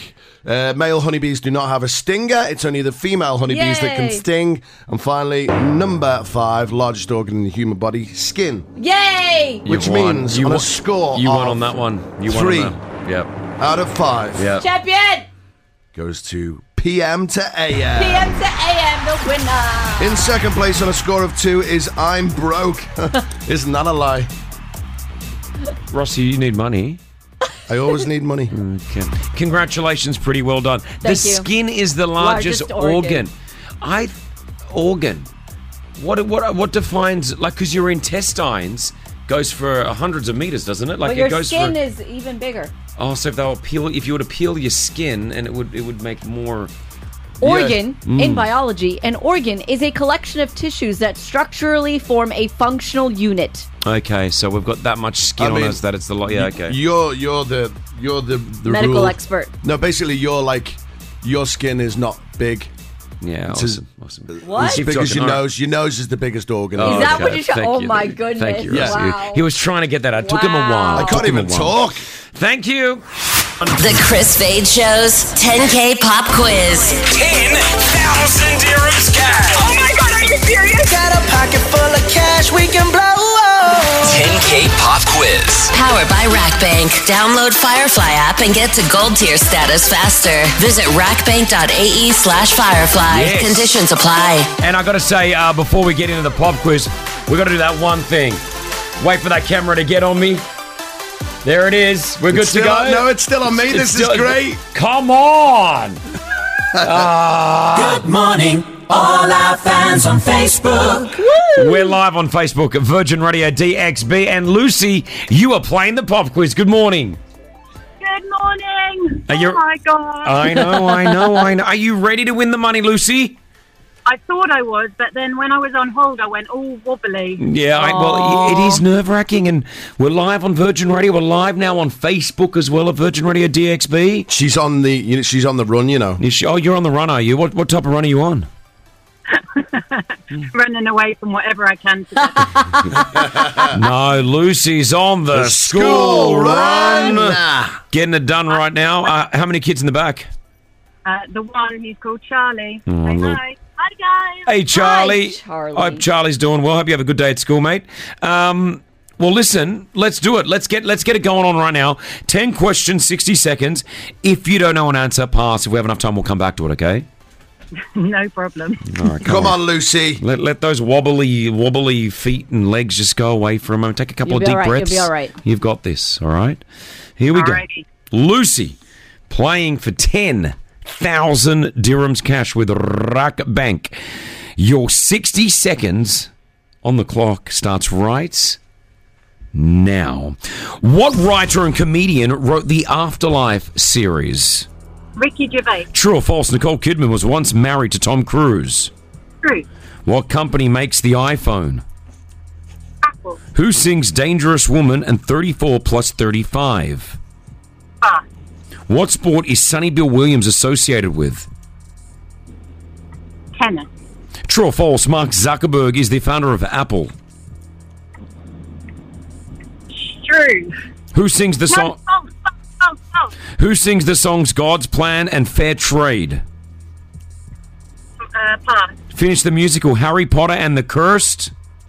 Speaker 7: Male honeybees do not have a stinger. It's only the female honeybees that can
Speaker 8: Yay.
Speaker 7: sting. And finally, number 5, largest organ in the human body, skin.
Speaker 8: Yay!
Speaker 7: Which
Speaker 6: You won.
Speaker 7: means
Speaker 6: You
Speaker 7: on a
Speaker 6: won.
Speaker 7: score
Speaker 6: You won
Speaker 7: of
Speaker 6: on that one. You
Speaker 7: 3
Speaker 6: won on that. Yep.
Speaker 7: out of 5
Speaker 6: Yep.
Speaker 8: Champion!
Speaker 7: goes to PM to AM.
Speaker 8: PM to AM, the winner.
Speaker 7: In second place on a score of 2 is I'm broke. Isn't that a lie?
Speaker 6: Rossi, you need money.
Speaker 7: I always need money.
Speaker 6: Okay. Congratulations, pretty well done. The
Speaker 8: you.
Speaker 6: skin is the largest, organ. Organ. What defines, like, because your intestines goes for hundreds of meters, doesn't it? Like
Speaker 8: But your
Speaker 6: it goes
Speaker 8: skin
Speaker 6: for.
Speaker 8: is even bigger.
Speaker 6: Oh, so if you were to peel your skin, and it would make more.
Speaker 8: Organ, in biology, an organ is a collection of tissues that structurally form a functional unit.
Speaker 6: Okay, so we've got that much skin on us that it's the yeah. Okay.
Speaker 7: You're the
Speaker 8: Medical
Speaker 7: rule.
Speaker 8: expert.
Speaker 7: No, basically you're like your skin is not big.
Speaker 6: Yeah,
Speaker 7: It's
Speaker 6: awesome.
Speaker 8: What?
Speaker 7: It's
Speaker 6: Keep
Speaker 7: big as
Speaker 6: talking.
Speaker 7: your
Speaker 6: All right.
Speaker 7: nose. Your nose is the biggest organ.
Speaker 6: Oh,
Speaker 8: Is that
Speaker 6: okay.
Speaker 8: what you're trying?
Speaker 6: Thank
Speaker 8: Oh
Speaker 6: you.
Speaker 8: my goodness!
Speaker 6: Thank you.
Speaker 7: Yeah.
Speaker 8: Wow.
Speaker 6: He was trying to get that out. It took him a while.
Speaker 8: Wow.
Speaker 7: I can't
Speaker 6: Took him
Speaker 7: even
Speaker 6: a while.
Speaker 7: talk.
Speaker 6: Thank you.
Speaker 4: The Chris Fade Show's 10K pop quiz.
Speaker 3: 10,000 dirhams cash.
Speaker 2: Oh my god, are you serious?
Speaker 11: Got a pocket full of cash we can blow.
Speaker 3: 10K pop quiz.
Speaker 4: Powered by RackBank. Download Firefly app and get to gold tier status faster. Visit rackbank.ae/firefly.
Speaker 6: Yes.
Speaker 4: Conditions apply.
Speaker 6: And I got to say, before we get into the pop quiz, we got to do that one thing. Wait for that camera to get on me. There it is. We're good to go.
Speaker 7: No, it's still on me. This is great.
Speaker 6: Come on.
Speaker 11: Good morning, all our fans on Facebook.
Speaker 6: We're live on Facebook at Virgin Radio DXB. And Lucy, you are playing the pop quiz. Good morning.
Speaker 5: Good morning.
Speaker 6: Are you-
Speaker 5: Oh my god.
Speaker 6: I know. Are you ready to win the money, Lucy?
Speaker 5: I thought I was, but then when I was on hold, I went all wobbly.
Speaker 6: Yeah, well, it is nerve-wracking, and we're live on Virgin Radio. We're live now on Facebook as well at Virgin Radio DXB.
Speaker 7: She's on the run, you know.
Speaker 6: You're on the run, are you? What type of run are you on?
Speaker 5: Running away from whatever I can today.
Speaker 6: No, Lucy's on the school run. Getting it done right now. How many kids in the back?
Speaker 5: The one, he's called Charlie.
Speaker 6: Oh,
Speaker 5: Say
Speaker 6: look.
Speaker 5: hi. Hi, guys.
Speaker 6: Hey, Charlie.
Speaker 8: Hi, Charlie.
Speaker 6: Hope Charlie's doing well. Hope you have a good day at school, mate. Well, listen, let's do it. Let's get it going on right now. 10 questions, 60 seconds. If you don't know an answer, pass. If we have enough time, we'll come back to it, okay?
Speaker 5: No problem.
Speaker 6: All right,
Speaker 7: Come on, Lucy.
Speaker 6: Let those wobbly feet and legs just go away for a moment. Take a couple
Speaker 8: You'll
Speaker 6: of
Speaker 8: be
Speaker 6: deep
Speaker 8: all right,
Speaker 6: breaths.
Speaker 8: you'll be all right.
Speaker 6: You've got this, all right? Here we
Speaker 5: Alrighty.
Speaker 6: go. Lucy, playing for 10,000 dirhams cash with RackBank. Your 60 seconds on the clock starts right now. What writer and comedian wrote the Afterlife series?
Speaker 5: Ricky Gervais.
Speaker 6: True or false, Nicole Kidman was once married to Tom Cruise.
Speaker 5: True.
Speaker 6: What company makes the iPhone?
Speaker 5: Apple.
Speaker 6: Who sings Dangerous Woman and 34 plus 35?
Speaker 5: Pass.
Speaker 6: What sport is Sonny Bill Williams associated with?
Speaker 5: Tennis.
Speaker 6: True or false, Mark Zuckerberg is the founder of Apple.
Speaker 5: True.
Speaker 6: Who sings the song?
Speaker 5: Oh.
Speaker 6: Who sings the songs God's Plan and Fair Trade?
Speaker 5: Pass.
Speaker 6: Finish the musical Harry Potter and the Cursed.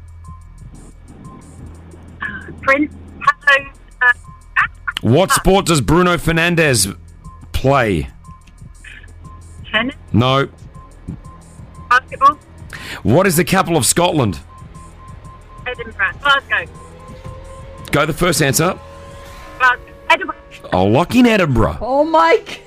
Speaker 5: Prince. Hello.
Speaker 6: What sport does Bruno Fernandes play?
Speaker 5: Tennis.
Speaker 6: No.
Speaker 5: Basketball.
Speaker 6: What is the capital of Scotland?
Speaker 5: Edinburgh. Glasgow.
Speaker 6: Go the first answer.
Speaker 5: Glasgow. Edinburgh.
Speaker 6: Oh, lock in Edinburgh.
Speaker 8: Oh, Mike.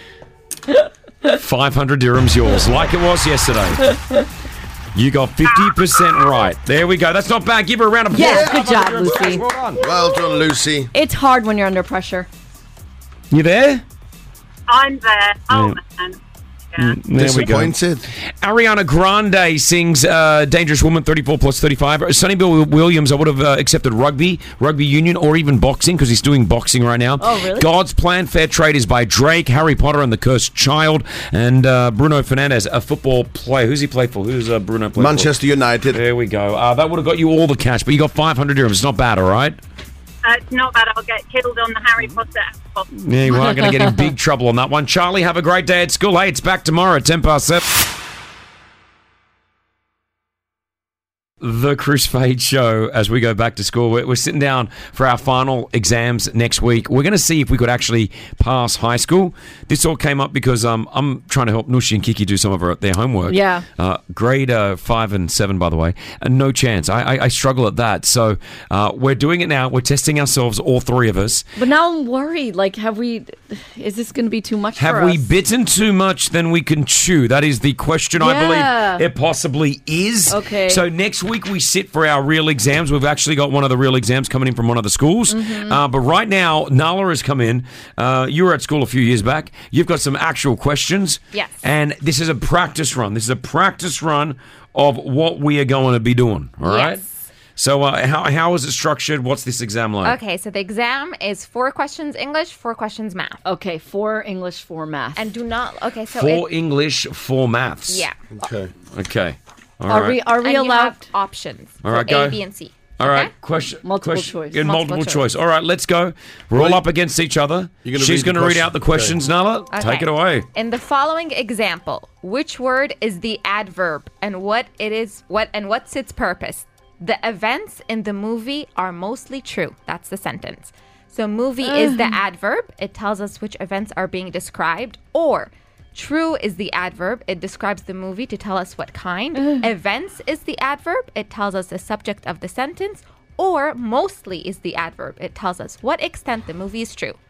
Speaker 6: 500 dirhams yours, like it was yesterday. You got 50% right. There we go. That's not bad. Give her a round of applause.
Speaker 8: Yes, good job, Lucy.
Speaker 6: Well done.
Speaker 7: Well done, Lucy.
Speaker 8: It's hard when you're under pressure.
Speaker 6: You there?
Speaker 5: I'm there. Oh, man. Yeah.
Speaker 6: There we go.
Speaker 7: Disappointed.
Speaker 6: Ariana Grande sings Dangerous Woman 34 plus 35. Sonny Bill Williams, I would have accepted rugby union, or even boxing, because he's doing boxing right now.
Speaker 8: Oh, really?
Speaker 6: God's Plan, Fair Trade is by Drake, Harry Potter and the Cursed Child, and Bruno Fernandes, a football player. Who's he play for? Who's Bruno play
Speaker 7: Manchester
Speaker 6: for?
Speaker 7: United.
Speaker 6: There we go. That would have got you all the cash, but you got 500 dirhams. It's not bad, all right?
Speaker 12: It's not bad. I'll get killed on the Harry Potter apple.
Speaker 6: Yeah, you are going to get in big trouble on that one. Charlie, have a great day at school. Hey, it's back tomorrow at 7:10. The Chris Fade Show as we go back to school. We're sitting down for our final exams next week. We're going to see if we could actually pass high school. This all came up because I'm trying to help Nushi and Kiki do some of their homework.
Speaker 8: Yeah.
Speaker 6: Grade 5 and 7, by the way. No chance. I struggle at that. So we're doing it now. We're testing ourselves, all three of us.
Speaker 8: But now I'm worried. Like, is this going to be too much for us?
Speaker 6: Have we bitten too much than we can chew? That is the question I believe it possibly is.
Speaker 8: Okay.
Speaker 6: So next week we sit for our real exams. We've actually got one of the real exams coming in from one of the schools. But right now, Nala has come in. You were at school a few years back. You've got some actual questions.
Speaker 10: Yes.
Speaker 6: And this is a practice run. This is a practice run of what we are going to be doing. All right?
Speaker 10: Yes.
Speaker 6: So how is it structured? What's this exam like?
Speaker 10: Okay, so the exam is 4 questions English, 4 questions math.
Speaker 8: Okay, 4 English, 4 math.
Speaker 10: And do not... Okay, so...
Speaker 6: 4 English, 4 maths.
Speaker 10: Yeah.
Speaker 6: Okay. All
Speaker 8: Are
Speaker 6: right.
Speaker 8: we
Speaker 10: And you
Speaker 8: allowed
Speaker 10: have options
Speaker 6: All right,
Speaker 10: for
Speaker 6: go.
Speaker 10: A, B, and C.
Speaker 6: All right,
Speaker 10: Okay?
Speaker 8: Multiple choice.
Speaker 6: In multiple
Speaker 10: Multiple
Speaker 6: choice.
Speaker 10: choice.
Speaker 6: All right, let's go. We're all up against each other.
Speaker 7: You're gonna
Speaker 6: She's
Speaker 7: read the
Speaker 6: going to read
Speaker 7: question-
Speaker 6: out the questions, Nala.
Speaker 10: Okay.
Speaker 6: Take it away.
Speaker 10: In the following example, which word is the adverb and what what's its purpose? The events in the movie are mostly true. That's the sentence. So movie is the adverb. It tells us which events are being described. Or true is the adverb. It describes the movie to tell us what kind. Events is the adverb. It tells us the subject of the sentence. Or mostly is the adverb. It tells us what extent the movie is true.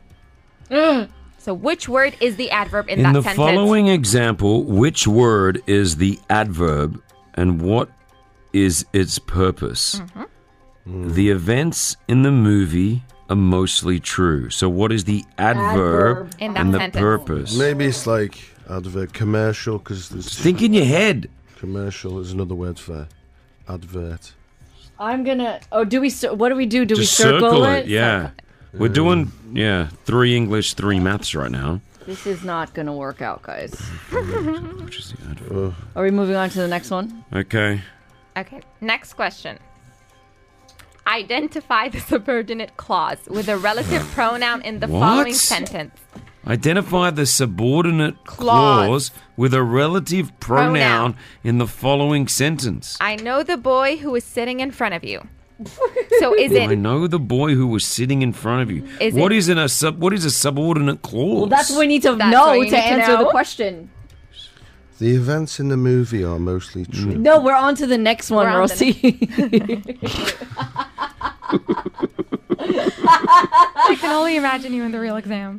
Speaker 10: So which word is the adverb in that
Speaker 6: the
Speaker 10: sentence?
Speaker 6: following example, which word is the adverb and what is its purpose? The events in the movie are mostly true. So what is the adverb
Speaker 10: in that
Speaker 6: and the
Speaker 10: sentence.
Speaker 6: purpose?
Speaker 7: Maybe it's like advert commercial because there's
Speaker 6: Think in your head.
Speaker 7: commercial is another word for advert.
Speaker 8: I'm gonna. Oh, do we? What do we do? Do
Speaker 6: Just
Speaker 8: we circle it?
Speaker 6: Yeah. We're doing 3 English, 3 maths right now.
Speaker 8: This is not gonna work out, guys.
Speaker 6: Which is the adverb?
Speaker 8: Are we moving on to the next one?
Speaker 6: Okay.
Speaker 10: Okay, next question. Identify the subordinate clause with a relative pronoun in the
Speaker 6: What?
Speaker 10: following sentence.
Speaker 6: Identify the subordinate clause with a relative pronoun in the following sentence.
Speaker 10: I know the boy who is sitting in front of you. So is
Speaker 6: I
Speaker 10: it
Speaker 6: know the boy who was sitting in front of you. What is a subordinate clause?
Speaker 8: Well, that's what we need to
Speaker 10: That's
Speaker 8: know
Speaker 10: what you
Speaker 8: to
Speaker 10: need to
Speaker 8: answer the
Speaker 10: know.
Speaker 8: question.
Speaker 7: The events in the movie are mostly true.
Speaker 8: No, we're on to the next one,
Speaker 10: We're on to
Speaker 8: Rosie.
Speaker 10: I can only imagine you in the real exam.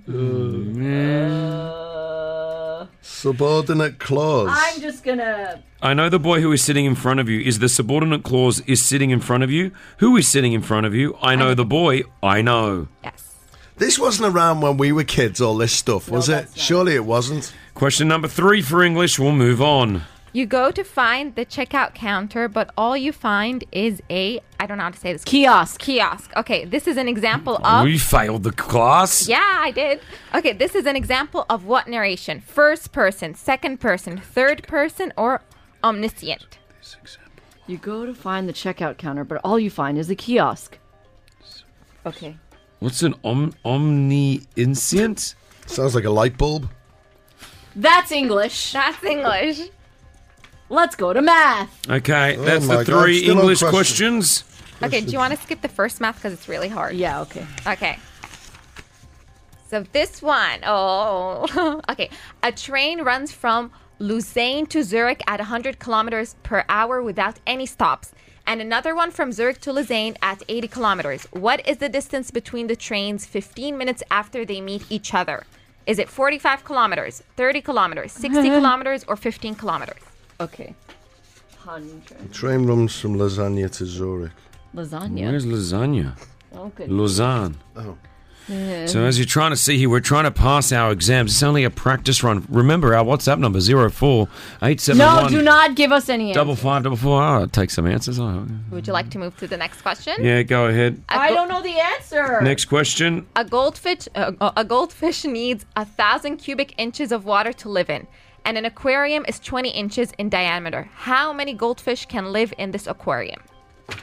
Speaker 7: Subordinate clause.
Speaker 8: I'm just gonna.
Speaker 6: I know the boy who is sitting in front of you. Is the subordinate clause is sitting in front of you? Who is sitting in front of you? I know the boy. I know.
Speaker 10: Yes.
Speaker 7: This wasn't around when we were kids, all this stuff, was it? Surely it wasn't.
Speaker 6: Question number 3 for English. We'll move on.
Speaker 10: You go to find the checkout counter, but all you find is I don't know how to say this.
Speaker 8: Kiosk.
Speaker 10: Okay, this is an example of...
Speaker 6: We failed the class.
Speaker 10: Yeah, I did. Okay, this is an example of what narration? First person, second person, third person, or omniscient?
Speaker 8: You go to find the checkout counter, but all you find is a kiosk. Okay.
Speaker 6: What's an omniscient?
Speaker 7: Sounds like a light bulb.
Speaker 8: That's English.
Speaker 10: That's English.
Speaker 8: Let's go to math.
Speaker 6: Okay,
Speaker 7: Oh
Speaker 6: that's
Speaker 7: my
Speaker 6: the
Speaker 7: God,
Speaker 6: 3
Speaker 7: still on
Speaker 6: English
Speaker 7: question.
Speaker 6: questions.
Speaker 10: Okay, do you want to skip the first math because it's really hard?
Speaker 8: Yeah, okay.
Speaker 10: Okay. So this one, okay. A train runs from Lausanne to Zurich at 100 kilometers per hour without any stops, and another one from Zurich to Lausanne at 80 kilometers. What is the distance between the trains 15 minutes after they meet each other? Is it 45 kilometers, 30 kilometers, 60 kilometers, or 15 kilometers?
Speaker 8: Okay. 100.
Speaker 7: The train runs from Lasagna to Zurich.
Speaker 8: Lasagna.
Speaker 6: Where's lasagna?
Speaker 8: Oh, good.
Speaker 6: Lausanne.
Speaker 7: Oh.
Speaker 8: Yeah.
Speaker 6: So as you're trying to see here, we're trying to pass our exams. It's only a practice run. Remember our WhatsApp number, 04871.
Speaker 8: No, do not give us any answers.
Speaker 6: 5544. I'll take some answers.
Speaker 10: Would you like to move to the next question?
Speaker 6: Yeah, go ahead.
Speaker 8: I don't know the answer.
Speaker 6: Next question.
Speaker 10: A goldfish needs 1,000 cubic inches of water to live in, and an aquarium is 20 inches in diameter. How many goldfish can live in this aquarium?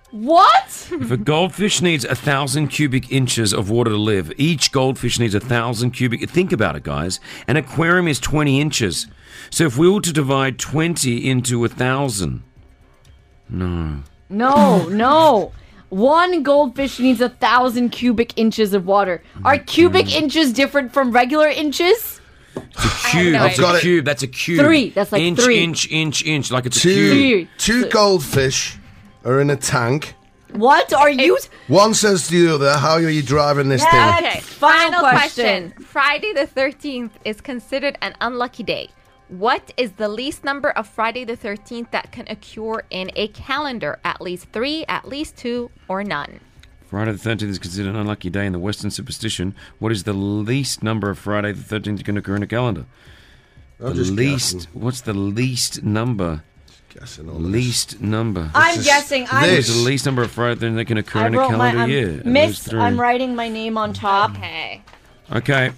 Speaker 8: What?
Speaker 6: If a goldfish needs 1,000 cubic inches of water to live, each goldfish needs 1,000 cubic... Think about it, guys. An aquarium is 20 inches. So if we were to divide 20 into 1,000...
Speaker 8: No. One goldfish needs 1,000 cubic inches of water. Are cubic inches different from regular inches?
Speaker 6: It's a cube. That's a cube.
Speaker 8: 3. That's like
Speaker 6: inch,
Speaker 8: 3.
Speaker 6: Inch. Like it's a cube.
Speaker 7: Two goldfish are in a tank.
Speaker 8: What are you...
Speaker 7: One says to the other, how are you driving this thing?
Speaker 10: Okay, final question. Friday the 13th is considered an unlucky day. What is the least number of Friday the 13th that can occur in a calendar? At least 3, at least 2, or none?
Speaker 6: Friday the 13th is considered an unlucky day in the Western superstition. What is the least number of Friday the 13th that can occur in a calendar? What's the least number? Least number.
Speaker 8: I'm guessing.
Speaker 6: What is the least number of Friday the 13th that can occur in a calendar year?
Speaker 8: Miss, I'm writing my name on top.
Speaker 6: Okay.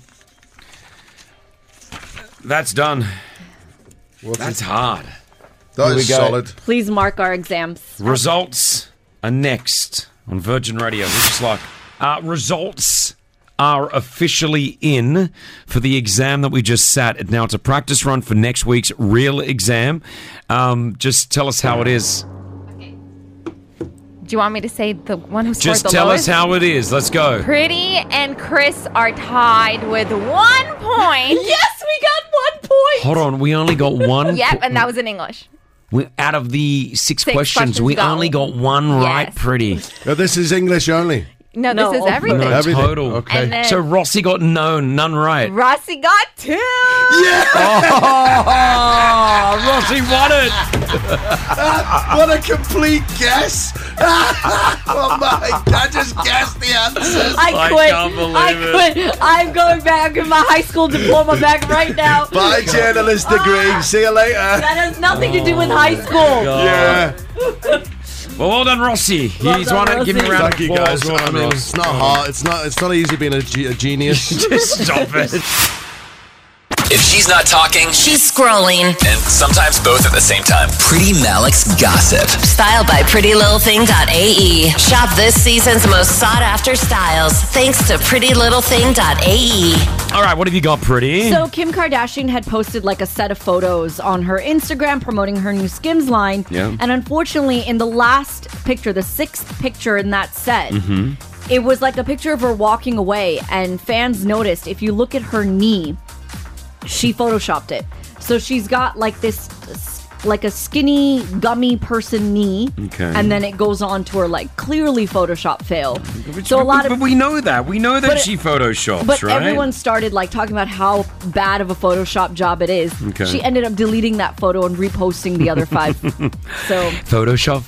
Speaker 6: That's done. That's hard.
Speaker 7: That is solid.
Speaker 8: Please mark our exams.
Speaker 6: Results are next on Virgin Radio. We're just like, results are officially in for the exam that we just sat. Now it's a practice run for next week's real exam. Just tell us how it is.
Speaker 10: Do you want me to say the one who scored the lowest?
Speaker 6: Just tell us how it is. Let's go.
Speaker 10: Pretty and Chris are tied with 1 point.
Speaker 8: Yes, we got 1 point.
Speaker 6: Hold on, we only got one.
Speaker 10: Yep, and that was in English.
Speaker 6: Out of the six questions, we only got one right, Pretty.
Speaker 7: No, this is English only.
Speaker 10: No, this is everything.
Speaker 6: No,
Speaker 7: Everything.
Speaker 6: total.
Speaker 7: Okay.
Speaker 10: And then-
Speaker 6: So Rossi got none right.
Speaker 10: Rossi got 2.
Speaker 7: Yeah!
Speaker 6: Oh, Rossi won it.
Speaker 7: What a complete guess. Oh my God, I just guessed the answers.
Speaker 8: I quit.
Speaker 6: can't believe
Speaker 8: it. I'm going back in my high school diploma back right now.
Speaker 7: Bye, journalist degree. See you later.
Speaker 8: That has nothing to do with high school.
Speaker 7: Yeah.
Speaker 6: Well done, Rossi. He's won it. Give me a round of
Speaker 7: Thank you,
Speaker 6: applause.
Speaker 7: guys.
Speaker 6: Well done,
Speaker 7: I mean,
Speaker 6: Ross.
Speaker 7: it's not hard. It's not easy being a genius.
Speaker 6: Just stop it.
Speaker 3: If she's not talking,
Speaker 4: She's scrolling.
Speaker 3: and sometimes both at the same time. Pretty Malik's gossip.
Speaker 4: Styled by PrettyLittleThing.ae. Shop this season's most sought after styles thanks to PrettyLittleThing.ae.
Speaker 6: All right, what have you got, Pretty?
Speaker 8: So Kim Kardashian had posted like a set of photos on her Instagram promoting her new Skims line.
Speaker 6: Yeah.
Speaker 8: And unfortunately, in the last picture, the 6th picture in that set, it was like a picture of her walking away. And fans noticed, if you look at her knee, she photoshopped it. So she's got like this, like a skinny, gummy person knee.
Speaker 6: Okay.
Speaker 8: And then it goes on to her like clearly Photoshop fail. So a lot of...
Speaker 6: But we know that. We know that
Speaker 8: But
Speaker 6: she photoshops,
Speaker 8: But
Speaker 6: right?
Speaker 8: everyone started like talking about how bad of a Photoshop job it is.
Speaker 6: Okay.
Speaker 8: She ended up deleting that photo and reposting the other 5. So,
Speaker 6: Photoshop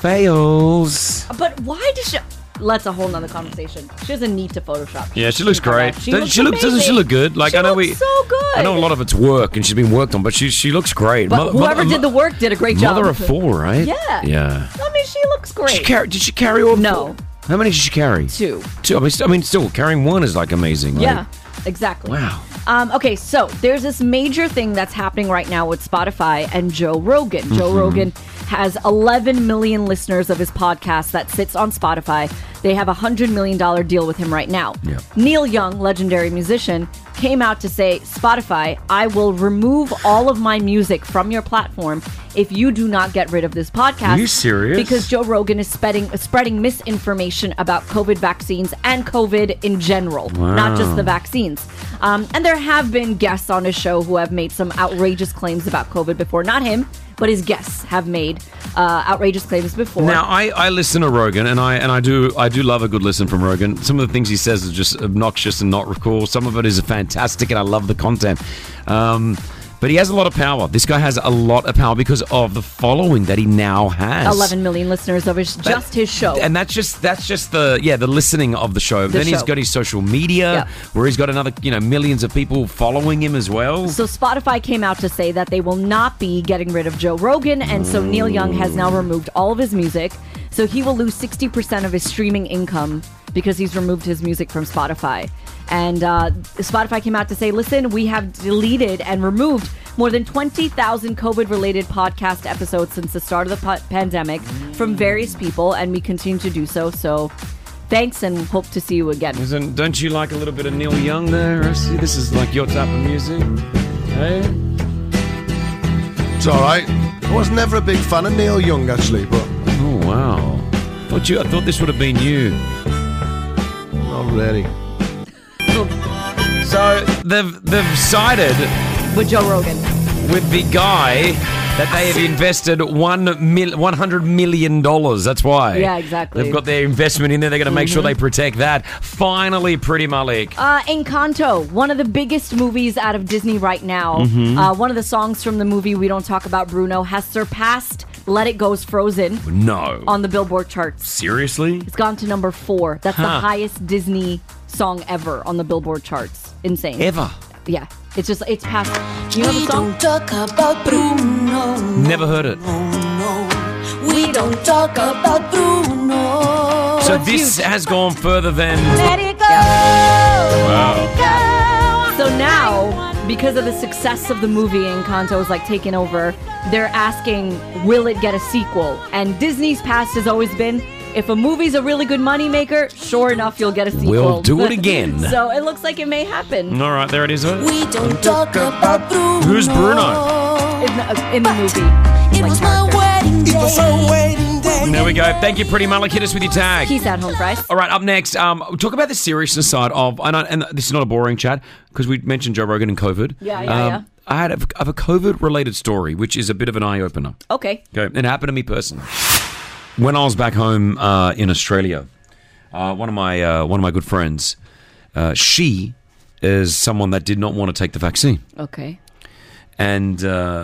Speaker 6: fails.
Speaker 8: but why does she? That's a whole nother conversation. She doesn't need to Photoshop.
Speaker 6: Yeah, she looks great. Doesn't she
Speaker 8: looks
Speaker 6: doesn't she
Speaker 8: amazing.
Speaker 6: look good? Like
Speaker 8: She
Speaker 6: I know
Speaker 8: looks so good.
Speaker 6: I know a lot of it's work and she's been worked on, but she looks great.
Speaker 8: But whoever did the work did a great job.
Speaker 6: Mother of 4, right?
Speaker 8: Yeah.
Speaker 6: Yeah.
Speaker 8: I mean, she looks great.
Speaker 6: Did she carry all?
Speaker 8: No.
Speaker 6: 4? How many did she carry?
Speaker 8: 2.
Speaker 6: 2. I mean, still carrying 1 is like amazing.
Speaker 8: Yeah,
Speaker 6: Like,
Speaker 8: exactly.
Speaker 6: wow.
Speaker 8: Okay, so there's this major thing that's happening right now with Spotify and Joe Rogan. Joe Rogan has 11 million listeners of his podcast that sits on Spotify. They have a $100 million deal with him right now.
Speaker 6: Yeah.
Speaker 8: Neil Young, legendary musician, came out to say, Spotify, I will remove all of my music from your platform if you do not get rid of this podcast.
Speaker 6: Are you serious?
Speaker 8: Because Joe Rogan is spreading misinformation about COVID vaccines and COVID in general, not just the vaccines. And there have been guests on his show who have made some outrageous claims about COVID before. Not him, but his guests have made outrageous claims before.
Speaker 6: Now I listen to Rogan and I do love a good listen from Rogan. Some of the things he says is just obnoxious and not cool. Some of it is fantastic and I love the content. But he has a lot of power. This guy has a lot of power because of the following that he now has.
Speaker 8: 11 million listeners of his show.
Speaker 6: And that's just the listening of the show. Then he's got his social media where he's got another, millions of people following him as well.
Speaker 8: So Spotify came out to say that they will not be getting rid of Joe Rogan, and so Neil Young has now removed all of his music. So he will lose 60% of his streaming income because he's removed his music from Spotify. And Spotify came out to say, listen, we have deleted and removed more than 20,000 COVID-related podcast episodes since the start of the pandemic from various people, and we continue to do so. So thanks, and hope to see you again.
Speaker 6: Don't you like a little bit of Neil Young there? See, this is like your type of music. Hey?
Speaker 7: It's all right. I was never a big fan of Neil Young, actually, but...
Speaker 6: Oh, wow. I thought this would have been you.
Speaker 7: Not really.
Speaker 6: So they've sided
Speaker 8: with Joe Rogan,
Speaker 6: with the guy that they have invested $100 million. That's why.
Speaker 8: Yeah, exactly.
Speaker 6: They've got their investment in there. They're going to make sure they protect that. Finally, Pretty Malik.
Speaker 8: Encanto, one of the biggest movies out of Disney right now. One of the songs from the movie We Don't Talk About Bruno has surpassed Let It Go's Frozen.
Speaker 6: No.
Speaker 8: On the Billboard charts.
Speaker 6: Seriously?
Speaker 8: It's gone to number 4. That's the highest Disney song ever on the Billboard charts. Insane.
Speaker 6: Ever?
Speaker 8: Yeah. It's past. You know the song?
Speaker 2: We don't talk about Bruno.
Speaker 6: Never heard it.
Speaker 2: We don't talk about Bruno.
Speaker 6: So this has gone further than...
Speaker 8: Let it go.
Speaker 6: Wow.
Speaker 8: So now, because of the success of the movie, Encanto is like taking over, they're asking, will it get a sequel? And Disney's past has always been, if a movie's a really good moneymaker, sure enough, you'll get a sequel.
Speaker 6: We'll do it again.
Speaker 8: So it looks like it may happen.
Speaker 6: All right, there it is.
Speaker 2: We don't talk about Bruno.
Speaker 6: Who's Bruno?
Speaker 8: In the movie.
Speaker 2: It was my wedding day. It was our wedding day.
Speaker 6: There we go. Thank you, Pretty Malik. Hit us with your tag.
Speaker 8: Peace out, home fries.
Speaker 6: All right, up next, we'll talk about the seriousness side of, and this is not a boring chat, because we mentioned Joe Rogan and COVID.
Speaker 8: Yeah.
Speaker 6: I have a COVID-related story, which is a bit of an eye-opener.
Speaker 8: Okay.
Speaker 6: It happened to me personally. When I was back home in Australia, one of my good friends, she is someone that did not want to take the vaccine.
Speaker 8: Okay.
Speaker 6: And,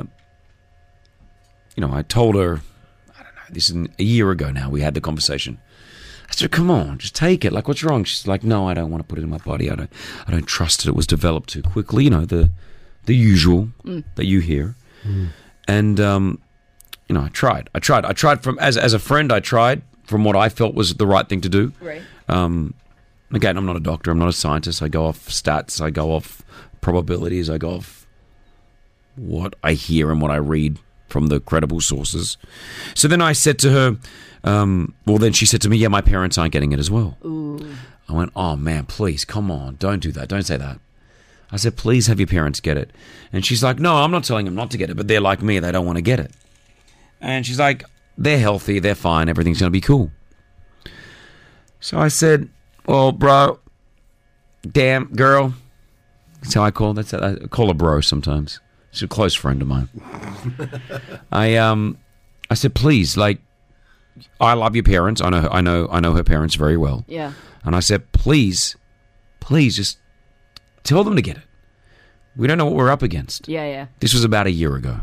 Speaker 6: I told her, I don't know, this is a year ago now, we had the conversation. I said, come on, just take it. Like, what's wrong? She's like, no, I don't want to put it in my body. I don't trust it. It was developed too quickly. The usual that you hear. And, I tried. From as a friend, I tried from what I felt was the right thing to do.
Speaker 8: Right.
Speaker 6: Again, I'm not a doctor. I'm not a scientist. I go off stats. I go off probabilities. I go off what I hear and what I read from the credible sources. So then I said to her, then she said to me, yeah, my parents aren't getting it as well.
Speaker 8: Ooh.
Speaker 6: I went, oh man, please, come on. Don't do that. Don't say that. I said, please have your parents get it. And she's like, no, I'm not telling them not to get it, but they're like me. They don't want to get it. And she's like, they're healthy, they're fine, everything's going to be cool. So I said, well, bro, damn, girl. That's how I call her. I call her bro sometimes. She's a close friend of mine. I said, please, like, I love your parents. I know her parents very well.
Speaker 8: Yeah.
Speaker 6: And I said, please, just tell them to get it. We don't know what we're up against.
Speaker 8: Yeah.
Speaker 6: This was about a year ago.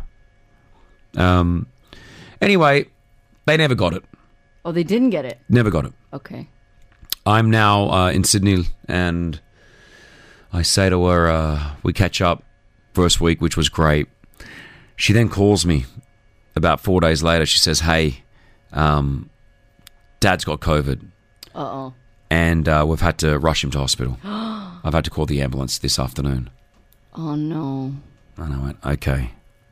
Speaker 6: Anyway, they never got it.
Speaker 8: Oh, they didn't get it?
Speaker 6: Never got it.
Speaker 8: Okay.
Speaker 6: I'm now in Sydney, and I say to her, we catch up first week, which was great. She then calls me about 4 days later. She says, hey, Dad's got COVID.
Speaker 8: Uh-oh.
Speaker 6: And we've had to rush him to hospital. I've had to call the ambulance this afternoon.
Speaker 8: Oh, no.
Speaker 6: And I went, okay.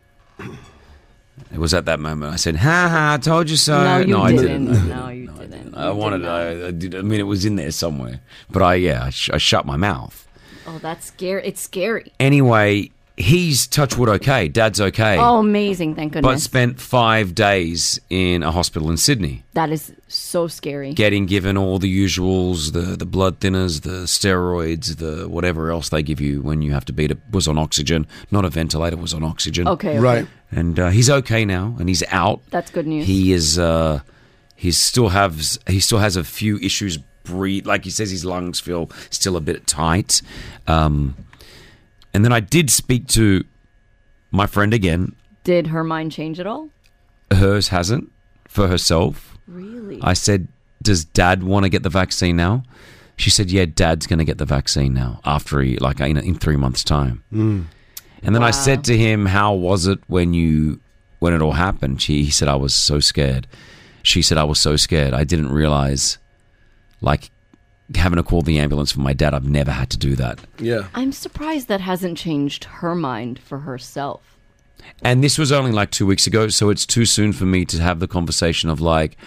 Speaker 6: It was at that moment I said, I told you so.
Speaker 8: No,
Speaker 6: I
Speaker 8: didn't.
Speaker 6: didn't.
Speaker 8: No, you didn't.
Speaker 6: I did. I mean, it was in there somewhere. But I shut my mouth.
Speaker 8: Oh, that's scary. It's scary.
Speaker 6: Anyway, he's touch wood okay. Dad's okay.
Speaker 8: Oh, amazing. Thank goodness.
Speaker 6: But spent 5 days in a hospital in Sydney.
Speaker 8: That is so scary.
Speaker 6: Getting given all the usuals, the blood thinners, the steroids, the whatever else they give you when you have to beat it. Was on oxygen. Not a ventilator, was on oxygen.
Speaker 8: Okay.
Speaker 7: Right.
Speaker 6: And he's okay now, and he's out.
Speaker 8: That's good news.
Speaker 6: He is. He still has a few issues. Like he says, his lungs feel still a bit tight. And then I did speak to my friend again.
Speaker 8: Did her mind change at all?
Speaker 6: Hers hasn't, for herself.
Speaker 8: Really?
Speaker 6: I said, does Dad want to get the vaccine now? She said, yeah, Dad's going to get the vaccine now after in 3 months' time. And then I said to him, how was it when it all happened? He said, I was so scared. She said, I was so scared. I didn't realize, like, having to call the ambulance for my dad. I've never had to do that.
Speaker 7: Yeah.
Speaker 8: I'm surprised that hasn't changed her mind for herself.
Speaker 6: And this was only like 2 weeks ago, so it's too soon for me to have the conversation of like,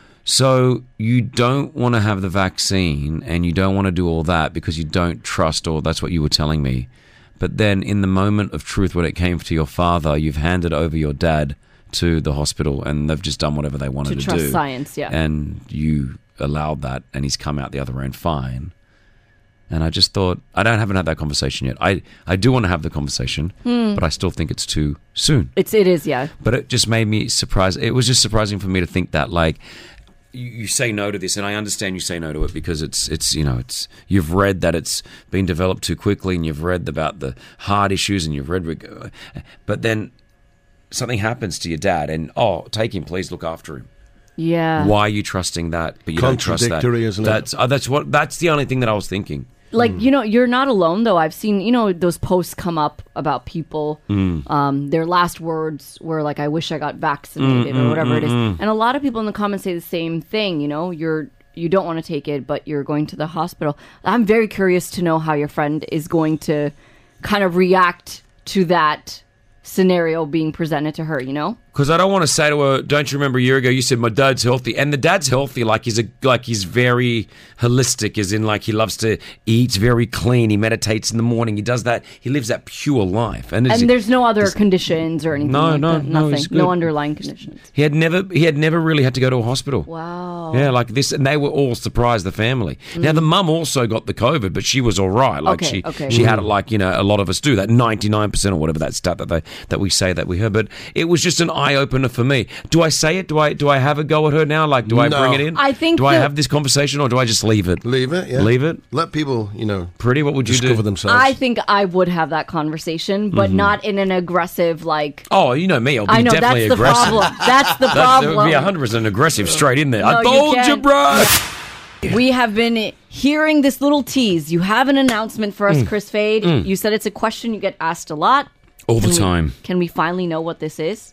Speaker 6: so you don't want to have the vaccine and you don't want to do all that because you don't trust, or that's what you were telling me. But then in the moment of truth, when it came to your father, you've handed over your dad to the hospital and they've just done whatever they wanted to do.
Speaker 8: To trust science, yeah.
Speaker 6: And you allowed that and he's come out the other end fine. And I just thought, haven't had that conversation yet. I do want to have the conversation, but I still think it's too soon.
Speaker 8: It is, yeah.
Speaker 6: But it just made me surprised. It was just surprising for me to think that, like, you say no to this, and I understand you say no to it because it's you've read that it's been developed too quickly, and you've read about the heart issues, and you've read, but then something happens to your dad, and take him, please look after him.
Speaker 8: Yeah.
Speaker 6: Why are you trusting that? But you don't trust that.
Speaker 7: Contradictory, isn't it?
Speaker 6: That's the only thing that I was thinking.
Speaker 8: Like, you're not alone, though. I've seen, those posts come up about people. Their last words were like, I wish I got vaccinated or whatever it is. And a lot of people in the comments say the same thing, you don't want to take it, but you're going to the hospital. I'm very curious to know how your friend is going to kind of react to that scenario being presented to her,
Speaker 6: Because I don't want to say to her, don't you remember a year ago you said my dad's healthy? And the dad's healthy, he's very holistic, as in like he loves to eat very clean. He meditates in the morning. He does that. He lives that pure life. And
Speaker 8: there's no other conditions or anything like that? Nothing. No underlying conditions.
Speaker 6: He had never really had to go to a hospital.
Speaker 8: Wow.
Speaker 6: Yeah, like this, and they were all surprised, the family. Now the mum also got the COVID, but she was all right. Like she had it like, a lot of us do, that 99% or whatever that stat that we say that we heard. But it was just an eye-opener for me. Do I say it? Do I have a go at her now? Like, do I bring it in?
Speaker 8: I think
Speaker 6: I have this conversation, or do I just leave it?
Speaker 7: Leave it, yeah.
Speaker 6: Leave it?
Speaker 7: Let people,
Speaker 6: Pretty, what would you
Speaker 7: discover
Speaker 6: do?
Speaker 7: themselves.
Speaker 8: I think I would have that conversation, but not in an aggressive, like...
Speaker 6: Oh, you know me. I'll be definitely
Speaker 8: that's
Speaker 6: aggressive.
Speaker 8: The problem. That's the problem.
Speaker 6: It would be 100% aggressive straight in there.
Speaker 8: No,
Speaker 6: I told you, bro!
Speaker 8: We have been hearing this little tease. You have an announcement for us, Chris Fade. You said it's a question you get asked a lot.
Speaker 6: All the time.
Speaker 8: Can we finally know what this is?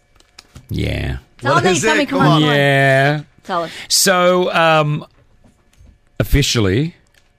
Speaker 6: Yeah.
Speaker 8: Tell me, come on.
Speaker 6: Yeah.
Speaker 8: Tell us.
Speaker 6: So, officially,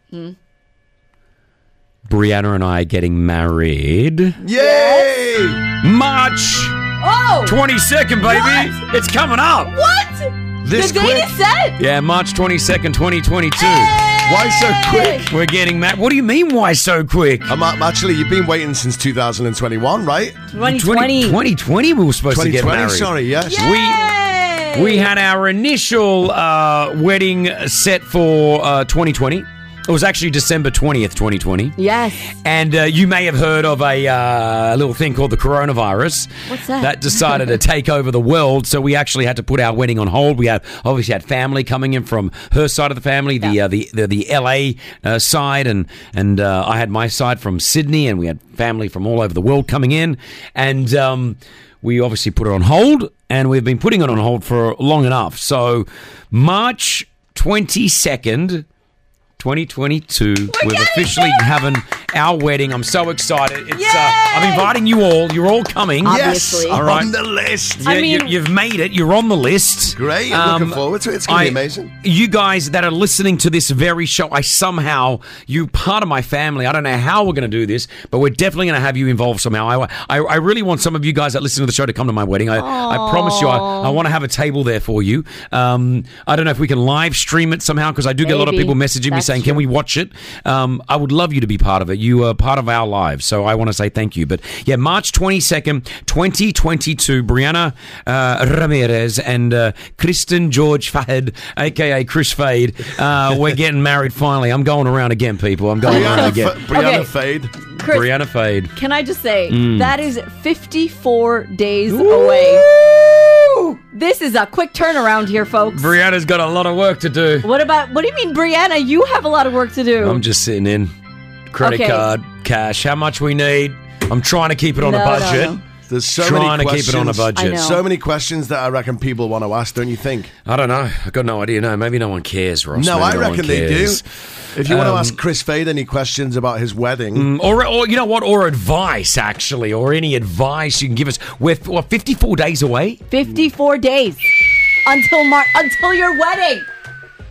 Speaker 6: Brianna and I are getting married.
Speaker 7: Yay!
Speaker 6: March 22nd, baby.
Speaker 8: What?
Speaker 6: It's coming up.
Speaker 8: What?
Speaker 7: This
Speaker 8: the
Speaker 7: quick?
Speaker 8: date is set?
Speaker 6: Yeah, March 22nd, 2022.
Speaker 7: Why so quick?
Speaker 6: We're getting married. What do you mean, why so quick?
Speaker 7: Actually, you've been waiting since 2021, right?
Speaker 8: 2020.
Speaker 6: 2020 we were supposed to get married.
Speaker 7: Sorry, yes.
Speaker 8: Yay!
Speaker 6: We had our initial wedding set for 2020. It was actually December 20th, 2020.
Speaker 8: Yes.
Speaker 6: And you may have heard of a little thing called the coronavirus.
Speaker 8: What's that?
Speaker 6: That decided to take over the world, so we actually had to put our wedding on hold. We obviously had family coming in from her side of the family, the LA side, and I had my side from Sydney, and we had family from all over the world coming in. And we obviously put it on hold, and we've been putting it on hold for long enough. So March 22nd, 2022, we're officially having our wedding. I'm so excited. I'm inviting you all. You're all coming.
Speaker 8: Obviously.
Speaker 7: Yes,
Speaker 6: all right.
Speaker 7: on the list.
Speaker 6: Yeah, you've made it. You're on the list.
Speaker 7: Great. I'm looking forward to it. It's going to be amazing.
Speaker 6: You guys that are listening to this very show, you're part of my family. I don't know how we're going to do this, but we're definitely going to have you involved somehow. I really want some of you guys that listen to the show to come to my wedding. I promise you, I want to have a table there for you. I don't know if we can live stream it somehow, because I do get a lot of people messaging me saying, can we watch it? I would love you to be part of it. You are part of our lives, so I want to say thank you. But yeah, March 22nd, 2022, Brianna Ramirez and Kristen George Fahad, a.k.a. Chris Fade, we're getting married finally. I'm going around again, people. I'm going around again.
Speaker 7: Brianna Fade.
Speaker 8: Chris,
Speaker 6: Brianna Fade.
Speaker 8: Can I just say, that is 54 days away. This is a quick turnaround here, folks.
Speaker 6: Brianna's got a lot of work to do.
Speaker 8: What do you mean, Brianna? You have a lot of work to do.
Speaker 6: I'm just sitting in. Credit card, cash, how much we need. I'm trying to keep it on a budget.
Speaker 8: No.
Speaker 7: There's so
Speaker 6: trying
Speaker 7: many
Speaker 6: to
Speaker 7: questions.
Speaker 6: keep it on a budget.
Speaker 7: So many questions that I reckon people want to ask, don't you think?
Speaker 6: I don't know. I've got no idea. No, maybe no one cares, Ross.
Speaker 7: No,
Speaker 6: maybe
Speaker 7: I reckon they do. If you want to ask Chris Fade any questions about his wedding.
Speaker 6: Or you know what? Or advice, actually. Or any advice you can give us. We're 54 days away?
Speaker 8: 54 days. Until your wedding.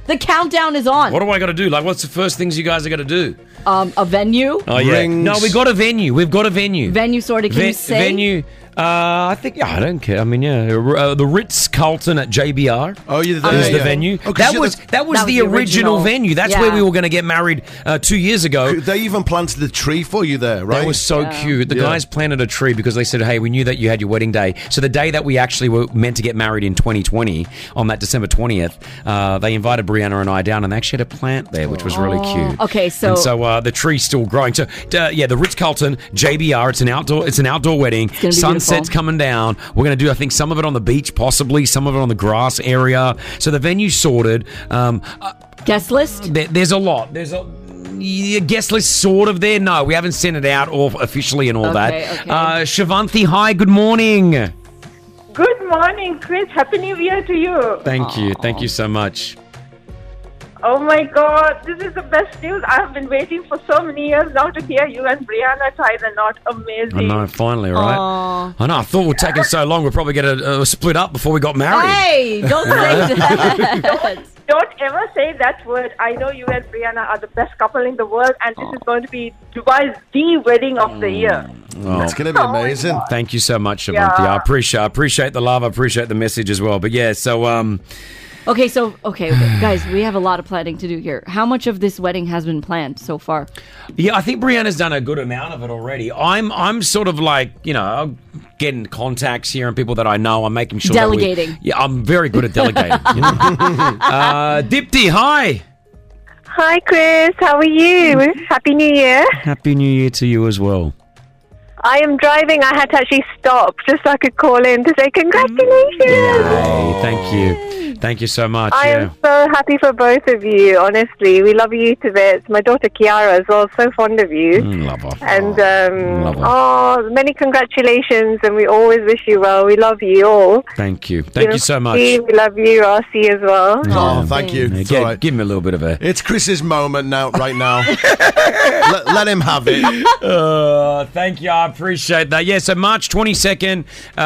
Speaker 8: The countdown is on.
Speaker 6: What do I got to do? Like, what's the first things you guys are going to do?
Speaker 8: A venue.
Speaker 6: Oh, yeah.
Speaker 7: Rings.
Speaker 6: No, we got a venue. We've got a venue.
Speaker 8: Venue sort of. Can you say?
Speaker 6: Venue. I think, I don't care. I mean, the Ritz-Carlton at JBR.
Speaker 7: Oh, yeah,
Speaker 6: is the venue.
Speaker 7: Oh,
Speaker 6: that was the original venue. That's where we were going to get married 2 years ago.
Speaker 7: They even planted a tree for you there, right?
Speaker 6: That was so cute. The guys planted a tree because they said, hey, we knew that you had your wedding day. So the day that we actually were meant to get married in 2020, on that December 20th, they invited Brianna and I down, and they actually had a plant there, which was really cute.
Speaker 8: Okay, so...
Speaker 6: And so the tree's still growing. So, the Ritz-Carlton, JBR, it's an outdoor wedding. Sunset's coming down. We're going to do, I think, some of it on the beach, possibly, some of it on the grass area. So the venue's sorted.
Speaker 8: Guest list?
Speaker 6: There's a lot. There's a guest list sort of there. No, we haven't sent it out or officially and all that.
Speaker 8: Okay.
Speaker 6: Shivanthi, hi, good morning.
Speaker 13: Good morning, Chris. Happy New Year to you.
Speaker 6: Thank you. Thank you so much.
Speaker 13: Oh my God, this is the best news. I have been waiting for so many years now to hear you and Brianna tie the knot. Amazing.
Speaker 6: I know, finally, right?
Speaker 8: Aww.
Speaker 6: I know, I thought we'd taken so long, we'd probably get a split up before we got married.
Speaker 8: Hey, don't say that.
Speaker 13: Don't ever say that word. I know you and Brianna are the best couple in the world, and this is going to be Dubai's the wedding of the year.
Speaker 6: Oh,
Speaker 7: it's going to be amazing.
Speaker 6: Thank you so much, Shivanthi. I appreciate the love. I appreciate the message as well. But yeah, so
Speaker 8: Okay, guys, we have a lot of planning to do here. How much of this wedding has been planned so far?
Speaker 6: Yeah, I think Brianna's done a good amount of it already. I'm sort of like, getting contacts here and people that I know. I'm making sure
Speaker 8: delegating.
Speaker 6: I'm very good at delegating. Dipti, hi.
Speaker 5: Hi, Chris. How are you? Happy New Year.
Speaker 6: Happy New Year to you as well.
Speaker 5: I am driving. I had to actually stop just so I could call in to say congratulations.
Speaker 6: Yay, thank you. Thank you so much.
Speaker 5: I am so happy for both of you, honestly. We love you to bits. My daughter Kiara as well, so fond of you.
Speaker 6: Love her.
Speaker 5: And,
Speaker 6: love her.
Speaker 5: many congratulations, and we always wish you well. We love you all.
Speaker 6: Thank you. Thank you so much.
Speaker 5: We love you, Rossi, as well.
Speaker 7: Oh, thank you. It's all right.
Speaker 6: Give him a little bit of a...
Speaker 7: It's Chris's moment right now. let him have it.
Speaker 6: Thank you. I appreciate that. Yeah, so March 22nd,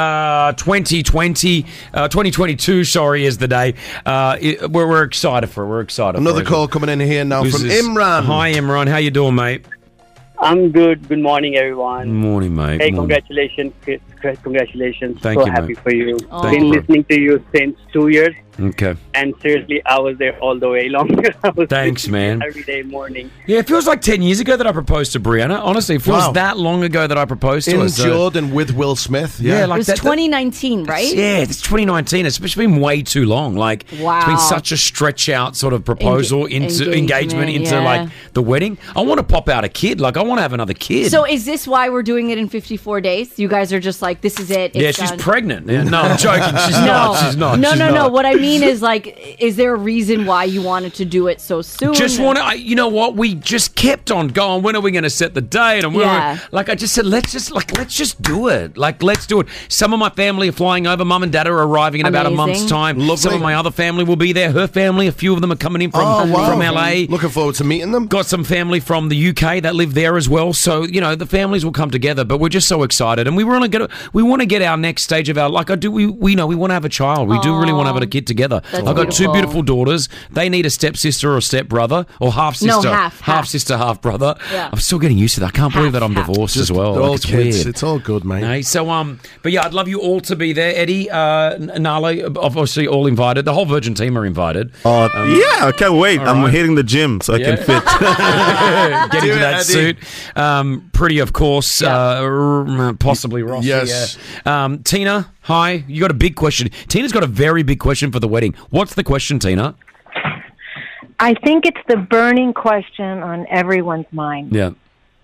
Speaker 6: 2022, sorry, is the day. We're excited for it. We're excited
Speaker 7: Another
Speaker 6: for it.
Speaker 7: call coming in here now from Imran.
Speaker 6: Hi, Imran. How you doing, mate?
Speaker 14: I'm good. Good morning, everyone.
Speaker 6: Morning, mate.
Speaker 14: Hey,
Speaker 6: Morning.
Speaker 14: Congratulations, Chris. Congratulations.
Speaker 6: Thank
Speaker 14: so
Speaker 6: you,
Speaker 14: happy
Speaker 6: mate.
Speaker 14: for you.
Speaker 6: Thank
Speaker 14: Been
Speaker 6: you.
Speaker 14: listening to you since 2 years.
Speaker 6: Okay.
Speaker 14: And seriously, I was there all the way long.
Speaker 6: Thanks, man.
Speaker 14: Every day morning.
Speaker 6: Yeah, it feels like 10 years ago that I proposed to Brianna. Honestly, it feels that long ago that I proposed to her.
Speaker 7: In Jordan with Will Smith. Yeah,
Speaker 8: it was 2019, right?
Speaker 6: Yeah, it's 2019. It's been way too long. Like,
Speaker 8: wow.
Speaker 6: It's been such a stretch out sort of proposal into engagement into like the wedding. I want to pop out a kid. Like, I want to have another kid.
Speaker 8: So is this why we're doing it in 54 days? You guys are just like, this is it.
Speaker 6: Yeah, she's pregnant. Yeah, no, I'm joking. She's not. She's not.
Speaker 8: No. What I mean is, like, is there a reason why you wanted to do it so soon?
Speaker 6: Just want to, you know what? We just kept on going. When are we going to set the date? And I just said, let's just do it. Like, let's do it. Some of my family are flying over. Mum and Dad are arriving in about a month's time.
Speaker 7: Lovely.
Speaker 6: Some of my other family will be there. Her family, a few of them are coming in from LA.
Speaker 7: Looking forward to meeting them.
Speaker 6: Got some family from the UK that live there as well. So, the families will come together. But we're just so excited. And we want to get our next stage of our, we want to have a child. We do really want to have a kid together. I've got two beautiful daughters. They need a stepsister or a stepbrother or half sister.
Speaker 8: No, half
Speaker 6: sister, half brother.
Speaker 8: Yeah.
Speaker 6: I'm still getting used to that. I can't believe that I'm divorced as well.
Speaker 7: They're all
Speaker 6: it's
Speaker 7: kids.
Speaker 6: weird.
Speaker 7: It's all good, mate.
Speaker 6: Hey, so, but yeah, I'd love you all to be there. Eddie, Nala, obviously all invited. The whole Virgin team are invited.
Speaker 15: Yeah, I can't wait. I'm hitting the gym so I can fit.
Speaker 6: Get into that suit. Pretty, of course. Possibly Rossi.
Speaker 7: Yes.
Speaker 6: Yeah. Tina, hi. You got a big question. Tina's got a very big question for the wedding. What's the question, Tina?
Speaker 16: I think it's the burning question on everyone's mind.
Speaker 6: Yeah.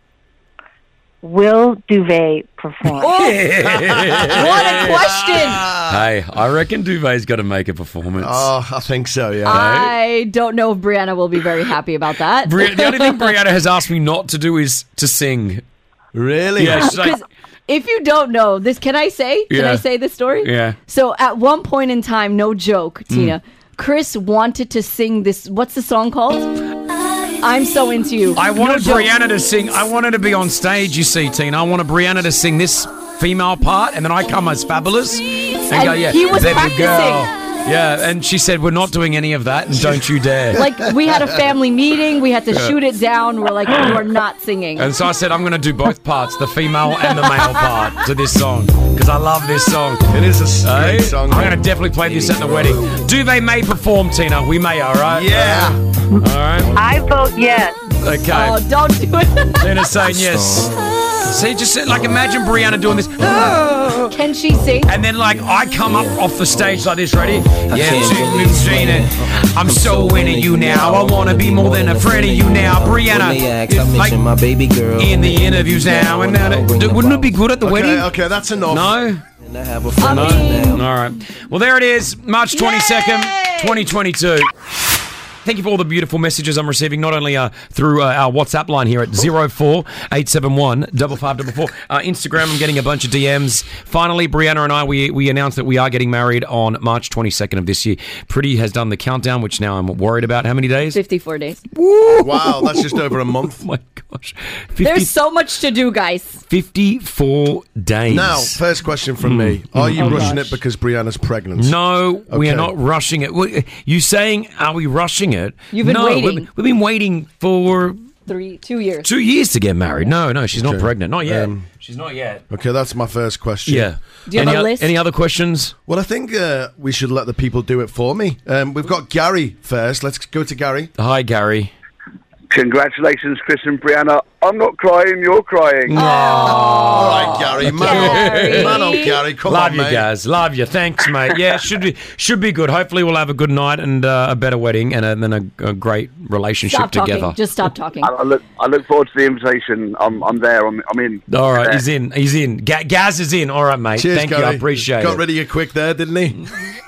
Speaker 16: Will Duvet perform?
Speaker 8: What a question!
Speaker 6: Hey, I reckon Duvet's got to make a performance.
Speaker 7: Oh, I think so, yeah.
Speaker 8: I don't know if Brianna will be very happy about that.
Speaker 6: The only thing Brianna has asked me not to do is to sing.
Speaker 7: Really?
Speaker 6: Yeah, she's like,
Speaker 8: if you don't know this, can I say this story?
Speaker 6: Yeah.
Speaker 8: So at one point in time, no joke, Tina, Chris wanted to sing this. What's the song called? I'm So Into You.
Speaker 6: I wanted Brianna to sing. I wanted to be on stage, you see, Tina. I wanted Brianna to sing this female part, and then I come as Fabulous and go, yeah,
Speaker 8: he was
Speaker 6: baby
Speaker 8: practicing.
Speaker 6: girl. Yeah, and she said, we're not doing any of that, and don't you dare.
Speaker 8: Like, we had a family meeting. We had to shoot it down. We're like, we're not singing.
Speaker 6: And so I said, I'm going to do both parts, the female and the male part to this song, because I love this song.
Speaker 7: It is a great song.
Speaker 6: I'm going to definitely play this at the wedding. Duvet may perform, Tina. We may, all right?
Speaker 7: Yeah.
Speaker 6: All right.
Speaker 16: I vote yes.
Speaker 6: Okay.
Speaker 8: Oh, don't do it.
Speaker 6: Tina's saying yes. See, just like imagine Brianna doing this.
Speaker 8: Can she sing?
Speaker 6: And then like I come up off the stage like this, ready? Yeah, I'm so into you now. I want to be more than a friend of you now, Brianna. Like
Speaker 2: my baby girl
Speaker 6: in the interviews now, and now, wouldn't it be good at the wedding?
Speaker 7: Okay, that's enough.
Speaker 6: No.
Speaker 2: No.
Speaker 6: All right. Well, there it is, March 22nd, 2022. Thank you for all the beautiful messages I'm receiving, not only through our WhatsApp line here at 04871 5544. Instagram, I'm getting a bunch of DMs. Finally, Brianna and I, we announced that we are getting married on March 22nd of this year. Pretty has done the countdown, which now I'm worried about. How many days?
Speaker 8: 54 days.
Speaker 6: Woo!
Speaker 7: Wow, that's just over a month.
Speaker 6: Oh my gosh.
Speaker 8: There's so much to do, guys.
Speaker 6: 54 days.
Speaker 7: Now, first question from me. Are you rushing it because Brianna's pregnant?
Speaker 6: No, we are not rushing it. You saying, are we rushing it?
Speaker 8: You've been waiting.
Speaker 6: We've been waiting for
Speaker 8: 2 years.
Speaker 6: 2 years to get married. No, she's not pregnant. Not yet. She's not yet.
Speaker 7: Okay, that's my first question.
Speaker 6: Yeah.
Speaker 8: Do you have a list?
Speaker 6: Any other questions?
Speaker 7: Well, I think we should let the people do it for me. We've got Gary first. Let's go to Gary.
Speaker 6: Hi, Gary.
Speaker 17: Congratulations, Chris and Brianna. I'm not crying, you're crying.
Speaker 7: All right, Gary. Man on Gary. Come
Speaker 6: Love
Speaker 7: on,
Speaker 6: you
Speaker 7: mate.
Speaker 6: guys. Love you. Thanks, mate. Yeah, should be good. Hopefully we'll have a good night and a better wedding and then a great relationship
Speaker 8: Stop
Speaker 6: together.
Speaker 8: talking. Just stop talking.
Speaker 17: I look forward to the invitation. I'm there. I'm in.
Speaker 6: All right, he's in. Gaz is in. All right, mate.
Speaker 7: Cheers,
Speaker 6: Thank
Speaker 7: Gary.
Speaker 6: you. I appreciate it.
Speaker 7: Got rid of you quick there, didn't he?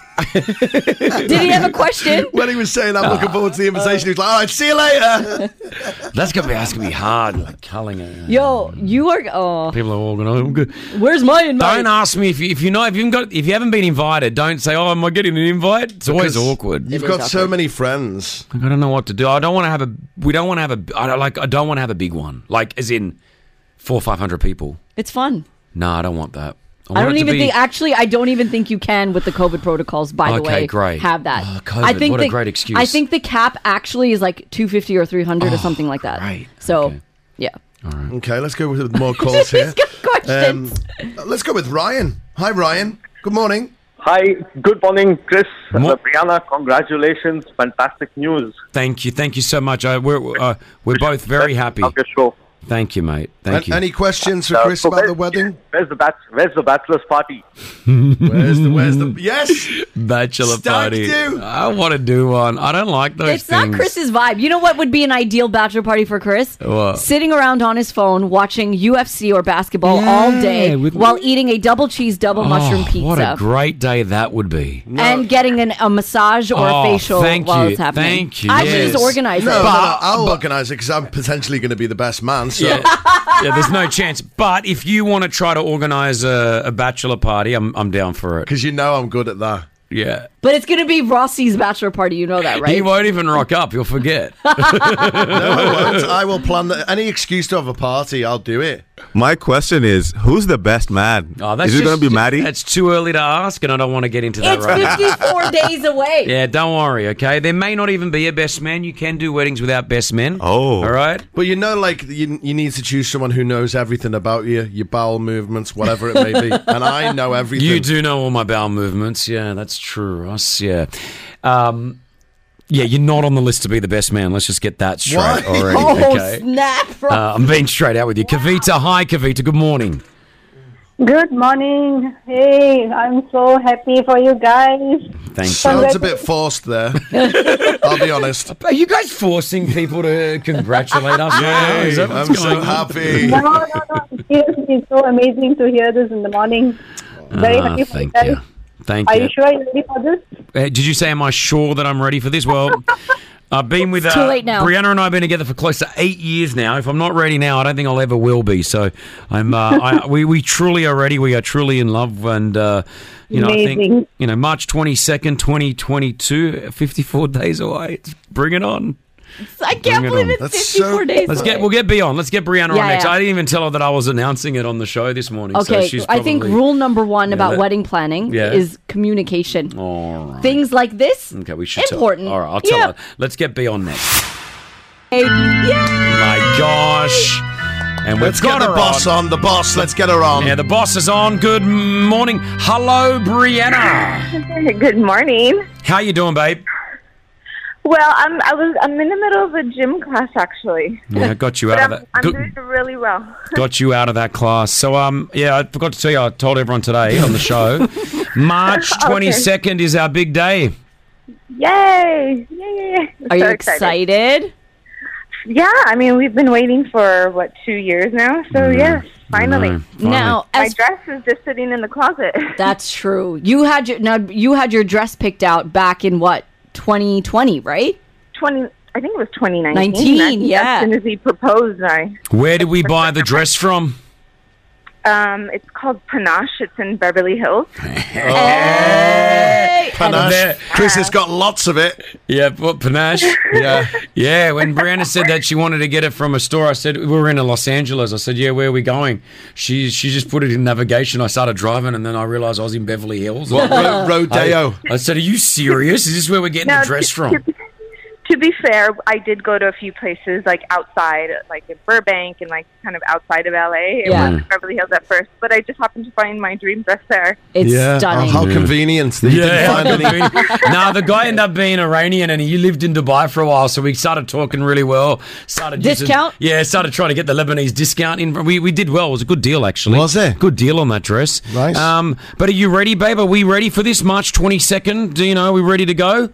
Speaker 8: Did he have a question?
Speaker 7: When he was saying, I'm looking forward to the invitation, he was like, all right, see you later.
Speaker 6: That's gonna be hard, like culling it.
Speaker 8: Yo, you are. Oh,
Speaker 6: People are all going.
Speaker 8: Where's my invite?
Speaker 6: Don't ask me if you haven't been invited. Don't say, "Oh, am I getting an invite?" It's always awkward.
Speaker 7: You've got so many friends.
Speaker 6: I don't know what to do. I don't want to have a. We don't want to have a. I don't want to have a big one. Like as in 400 or 500 people.
Speaker 8: It's fun.
Speaker 6: No, I don't want that.
Speaker 8: I don't even think. Actually, I don't even think you can with the COVID protocols. By the way,
Speaker 6: Okay, great.
Speaker 8: Have that.
Speaker 6: COVID,
Speaker 8: I think
Speaker 6: what a great excuse.
Speaker 8: I think the cap actually is like 250 or 300 or something like that.
Speaker 6: Right.
Speaker 8: So, yeah.
Speaker 6: All right.
Speaker 7: Okay, let's go with more calls here.
Speaker 8: He's got questions.
Speaker 7: Let's go with Ryan. Hi, Ryan. Good morning.
Speaker 18: Hi, good morning, Chris. Brianna, congratulations. Fantastic news.
Speaker 6: Thank you so much. We're both very happy.
Speaker 18: Of your show.
Speaker 6: Thank you, mate. Thank you.
Speaker 7: Any questions for Chris about the wedding?
Speaker 18: Where's the bachelor's party?
Speaker 7: Where's the yes
Speaker 6: bachelor
Speaker 7: Stag
Speaker 6: party?
Speaker 7: do.
Speaker 6: I want to do one. I don't like those
Speaker 8: It's
Speaker 6: things.
Speaker 8: not Chris's vibe. You know what would be an ideal bachelor party for Chris?
Speaker 6: What?
Speaker 8: Sitting around on his phone watching UFC or basketball all day while eating a double cheese, double mushroom pizza.
Speaker 6: What a great day that would be.
Speaker 8: And getting a massage or a facial while it's happening.
Speaker 6: Thank you.
Speaker 8: I should just organize it.
Speaker 7: No, I'll organise it because I'm potentially going to be the best man. So.
Speaker 6: Yeah, there's no chance. But if you want to try to organise a bachelor party, I'm down for it.
Speaker 7: Because you know I'm good at that.
Speaker 6: Yeah.
Speaker 8: But it's going to be Rossi's bachelor party. You know that, right?
Speaker 6: He won't even rock up. You'll forget.
Speaker 7: No, I won't. I will plan any excuse to have a party. I'll do it.
Speaker 15: My question is, who's the best man? Is it going to be Maddie?
Speaker 6: It's too early to ask, and I don't want to get into that
Speaker 8: It's
Speaker 6: right now.
Speaker 8: 54 days away.
Speaker 6: Yeah, don't worry, okay? There may not even be a best man. You can do weddings without best men.
Speaker 15: Oh.
Speaker 6: All right?
Speaker 7: But you know, like, you need to choose someone who knows everything about you, your bowel movements, whatever it may be. And I know everything.
Speaker 6: You do know all my bowel movements. Yeah, that's true, Ross. Yeah. Yeah, you're not on the list to be the best man. Let's just get that straight already.
Speaker 8: Oh,
Speaker 6: okay?
Speaker 8: snap.
Speaker 6: I'm being straight out with you. Kavita, hi, Kavita. Good morning.
Speaker 19: Good morning. Hey, I'm so happy for you guys.
Speaker 6: Thank you.
Speaker 7: Sounds a bit forced there. I'll be honest.
Speaker 6: Are you guys forcing people to congratulate us?
Speaker 7: Yeah,
Speaker 6: Is that what's
Speaker 7: I'm
Speaker 6: going
Speaker 7: so
Speaker 6: on?
Speaker 7: happy.
Speaker 19: No. Seriously, it's so amazing to hear this in the morning. Very happy for you
Speaker 6: Thank
Speaker 19: guys.
Speaker 6: you. Thank
Speaker 19: Are
Speaker 6: you.
Speaker 19: you sure you're ready for this?
Speaker 6: Did you say, am I sure that I'm ready for this? Well, I've been with
Speaker 8: too late now.
Speaker 6: Brianna and I have been together for close to 8 years now. If I'm not ready now, I don't think I'll ever will be. So I'm. We truly are ready. We are truly in love, and I
Speaker 19: Amazing.
Speaker 6: think March 22nd, 2022, 54 days away. Bring it on.
Speaker 8: I can't believe it's 54 days.
Speaker 6: We'll get B on. Let's get Brianna
Speaker 8: Yeah,
Speaker 6: on next.
Speaker 8: yeah.
Speaker 6: I didn't even tell her that I was announcing it on the show this morning.
Speaker 8: Okay,
Speaker 6: so she's
Speaker 8: I think
Speaker 6: probably-
Speaker 8: rule number one about
Speaker 6: that-
Speaker 8: wedding planning
Speaker 6: Yeah.
Speaker 8: is communication.
Speaker 6: All right.
Speaker 8: Things like this,
Speaker 6: Okay, we should
Speaker 8: important.
Speaker 6: Tell her. All right, I'll tell
Speaker 8: Yeah.
Speaker 6: her. Let's get B on next.
Speaker 8: Yay!
Speaker 6: My gosh. And
Speaker 7: Let's
Speaker 6: we've
Speaker 7: get
Speaker 6: got
Speaker 7: the
Speaker 6: her
Speaker 7: boss on. The boss. Let's get her on.
Speaker 6: Yeah, the boss is on. Good morning. Hello, Brianna.
Speaker 5: Good morning.
Speaker 6: How you doing, babe?
Speaker 5: Well, I'm in the middle of a gym class actually.
Speaker 6: Yeah, got you
Speaker 5: But
Speaker 6: out of that.
Speaker 5: I'm
Speaker 6: Good-
Speaker 5: doing really well.
Speaker 6: Got you out of that class. So, yeah, I forgot to tell you, I told everyone today on the show, March 22nd is our big day.
Speaker 5: Yay! Yay!
Speaker 8: Are you excited?
Speaker 5: Yeah, I mean we've been waiting for 2 years now. So yes, finally.
Speaker 8: Now,
Speaker 5: My dress is just sitting in the closet.
Speaker 8: That's true. You had your dress picked out back in what, 2020, right?
Speaker 5: I think it was 2019.
Speaker 8: 19, yeah.
Speaker 5: As soon as he proposed,
Speaker 6: Where did we buy the dress from?
Speaker 5: it's called Panache. It's in Beverly Hills.
Speaker 7: Panache. Chris has got lots of it.
Speaker 6: Yeah, what, Panache?
Speaker 7: Yeah.
Speaker 6: Yeah, when Brianna said that she wanted to get it from a store, I said, we were in Los Angeles. I said, yeah, where are we going? She just put it in navigation. I started driving, and then I realized I was in Beverly Hills.
Speaker 7: What, Rodeo?
Speaker 6: I said, are you serious? Is this where we're getting
Speaker 5: No,
Speaker 6: the dress from?
Speaker 5: To be fair, I did go to a few places like outside, like in Burbank and like kind of outside of LA. It
Speaker 8: Yeah.
Speaker 5: was Beverly Hills at first, but I just happened to find my dream dress there.
Speaker 8: It's
Speaker 7: Yeah.
Speaker 8: stunning.
Speaker 7: Oh, how convenient that you didn't find any.
Speaker 6: No, the guy ended up being Iranian, and he lived in Dubai for a while, so we started talking really well. Started
Speaker 8: Discount?
Speaker 6: Started trying to get the Lebanese discount in. We did well. It was a good deal, actually.
Speaker 7: Was it?
Speaker 6: Good deal on that dress.
Speaker 7: Nice.
Speaker 6: But are you ready, babe? Are we ready for this March 22nd? Do you know, are we ready to go?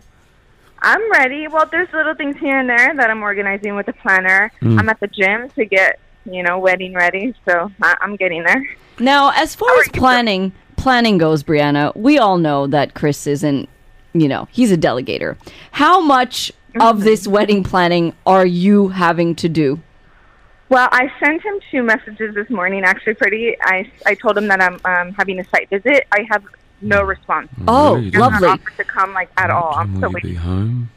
Speaker 5: I'm ready. Well, there's little things here and there that I'm organizing with a planner. I'm at the gym to get, wedding ready, so I'm getting there.
Speaker 8: Now, as far as planning goes, Brianna, we all know that Chris isn't, he's a delegator. How much of this wedding planning are you having to do?
Speaker 5: Well, I sent him 2 messages this morning, actually, Pretty. I told him that I'm having a site visit. I have no response.
Speaker 8: Oh,
Speaker 5: He has
Speaker 8: lovely.
Speaker 5: not offered to come at all. I'm still waiting.
Speaker 6: Home?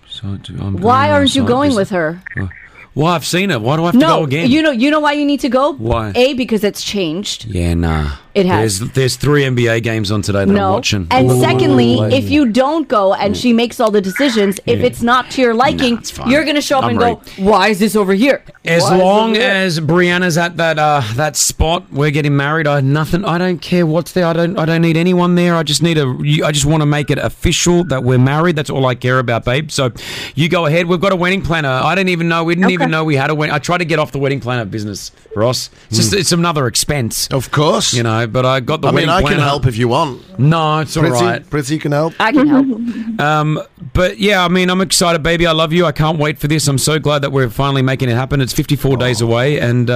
Speaker 8: Why aren't you going with her?
Speaker 6: Well, I've seen it. Why do I have to go again?
Speaker 8: You know why you need to go?
Speaker 6: Why?
Speaker 8: A, because it's changed.
Speaker 6: Yeah, nah.
Speaker 8: It has.
Speaker 6: There's 3 NBA games on today that I'm watching.
Speaker 8: And
Speaker 6: Ooh.
Speaker 8: secondly, if you don't go and she makes all the decisions, if it's not to your liking, you're going to show up
Speaker 6: I'm
Speaker 8: and go, why is this over here?
Speaker 6: As
Speaker 8: Why is
Speaker 6: long
Speaker 8: it over there?"
Speaker 6: as Brianna's at that spot, we're getting married. I don't care what's there. I don't need anyone there. I just want to make it official that we're married. That's all I care about, babe. So you go ahead. We've got a wedding planner. I didn't even know. We didn't even know we had a wedding. I tried to get off the wedding planner business, Ross. It's another expense,
Speaker 7: of course.
Speaker 6: But I got the wedding
Speaker 7: I
Speaker 6: planner.
Speaker 7: can help if you want.
Speaker 6: No, it's all right.
Speaker 7: Pretty can help.
Speaker 8: I can help.
Speaker 6: But yeah, I mean, I'm excited, baby. I love you. I can't wait for this. I'm so glad that we're finally making it happen. It's 54 days away, and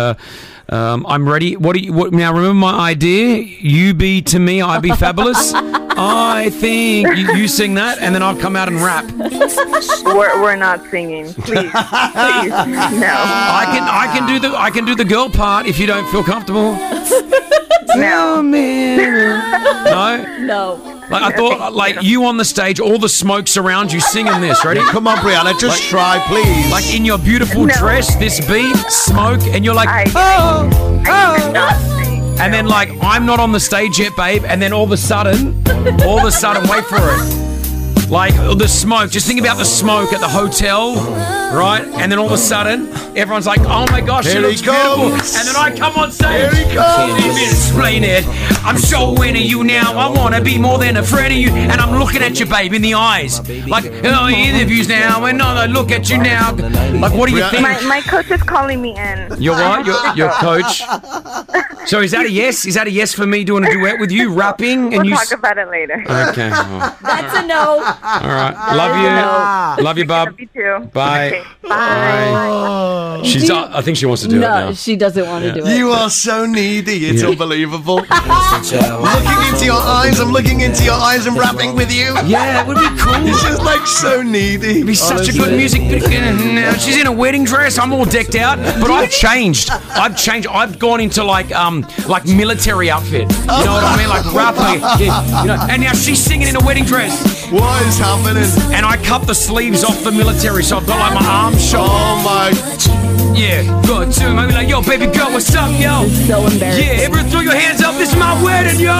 Speaker 6: I'm ready. Now? Remember my idea. You be to me, I be fabulous. I think you sing that, and then I'll come out and rap.
Speaker 5: We're not singing, please. Please, no.
Speaker 6: I can do the girl part if you don't feel comfortable.
Speaker 5: No.
Speaker 6: No.
Speaker 8: No.
Speaker 6: Like I thought, you on the stage, all the smokes around you singing this. Ready?
Speaker 7: Come on, Brianna, just try, please.
Speaker 6: Like in your beautiful dress, this beat, smoke, and you're like, and then I'm not on the stage yet, babe, and then all of a sudden, wait for it. Like the smoke, just think about the smoke at the hotel, right? And then all of a sudden, everyone's like, oh my gosh, she looks beautiful. And then I come on stage.
Speaker 7: Here he comes.
Speaker 6: Let me explain it. I'm so into you now. I want to be more than a friend of you. And I'm looking at you, babe, in the eyes. Like, interviews now, and I look at you now. Like, what do you think?
Speaker 5: My coach is calling me in.
Speaker 6: You're what? Your coach? So is that a yes? Is that a yes for me doing a duet with you, rapping? And
Speaker 5: We'll talk about it later.
Speaker 6: Okay. Oh.
Speaker 8: That's a no.
Speaker 6: All right. Love you. Love you, Bub.
Speaker 5: Love you too.
Speaker 6: Bye.
Speaker 5: Okay. Bye.
Speaker 6: I think she wants to do it now.
Speaker 8: No, she doesn't want to do it.
Speaker 7: You are so needy. It's unbelievable. Looking into your eyes. I'm looking into your eyes and rapping with you.
Speaker 6: Yeah, it would be cool.
Speaker 7: This is so needy.
Speaker 6: It'd be such a good music. Now she's in a wedding dress. I'm all decked out, but I've changed. I've gone into like military outfit. You know what I mean? Like rapper. You know. And now she's singing in a wedding dress.
Speaker 7: What is happening?
Speaker 6: And I cut the sleeves off the military, so I've got like my arms showing.
Speaker 7: Oh my.
Speaker 6: Yeah, go to him. I be like, yo, baby girl, what's up, yo?
Speaker 8: It's so embarrassing.
Speaker 6: Yeah, everyone throw your hands up. This is my wedding, yo.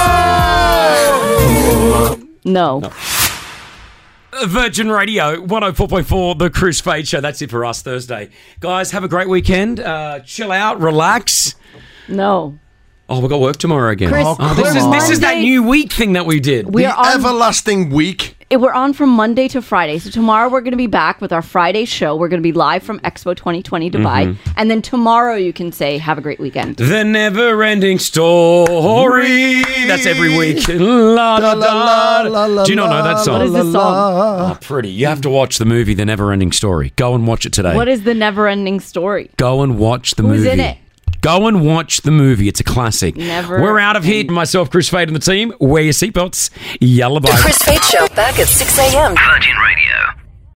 Speaker 8: No.
Speaker 6: Virgin Radio 104.4, the Chris Fade Show. That's it for us Thursday. Guys, have a great weekend. Chill out, relax.
Speaker 8: No.
Speaker 6: Oh, we've got work tomorrow again.
Speaker 8: Chris,
Speaker 6: this is that new week thing that we did.
Speaker 8: We are on,
Speaker 7: everlasting week.
Speaker 8: We're on from Monday to Friday. So tomorrow we're going to be back with our Friday show. We're going to be live from Expo 2020 Dubai. And then tomorrow you can say, have a great weekend.
Speaker 6: The never-ending story. That's every week. La, la, la, la, la. Do you not know that song?
Speaker 8: What is this song?
Speaker 6: Oh, pretty. You have to watch the movie The Never-Ending Story. Go and watch it today.
Speaker 8: What is The Never-Ending Story?
Speaker 6: Go and watch the movie.
Speaker 8: Who's in it?
Speaker 6: Go and watch the movie. It's a classic. We're out of here. Myself, Chris Fade, and the team. Wear your seatbelts. Yalla bye.
Speaker 4: The Chris Fade Show back at 6 a.m. Virgin Radio.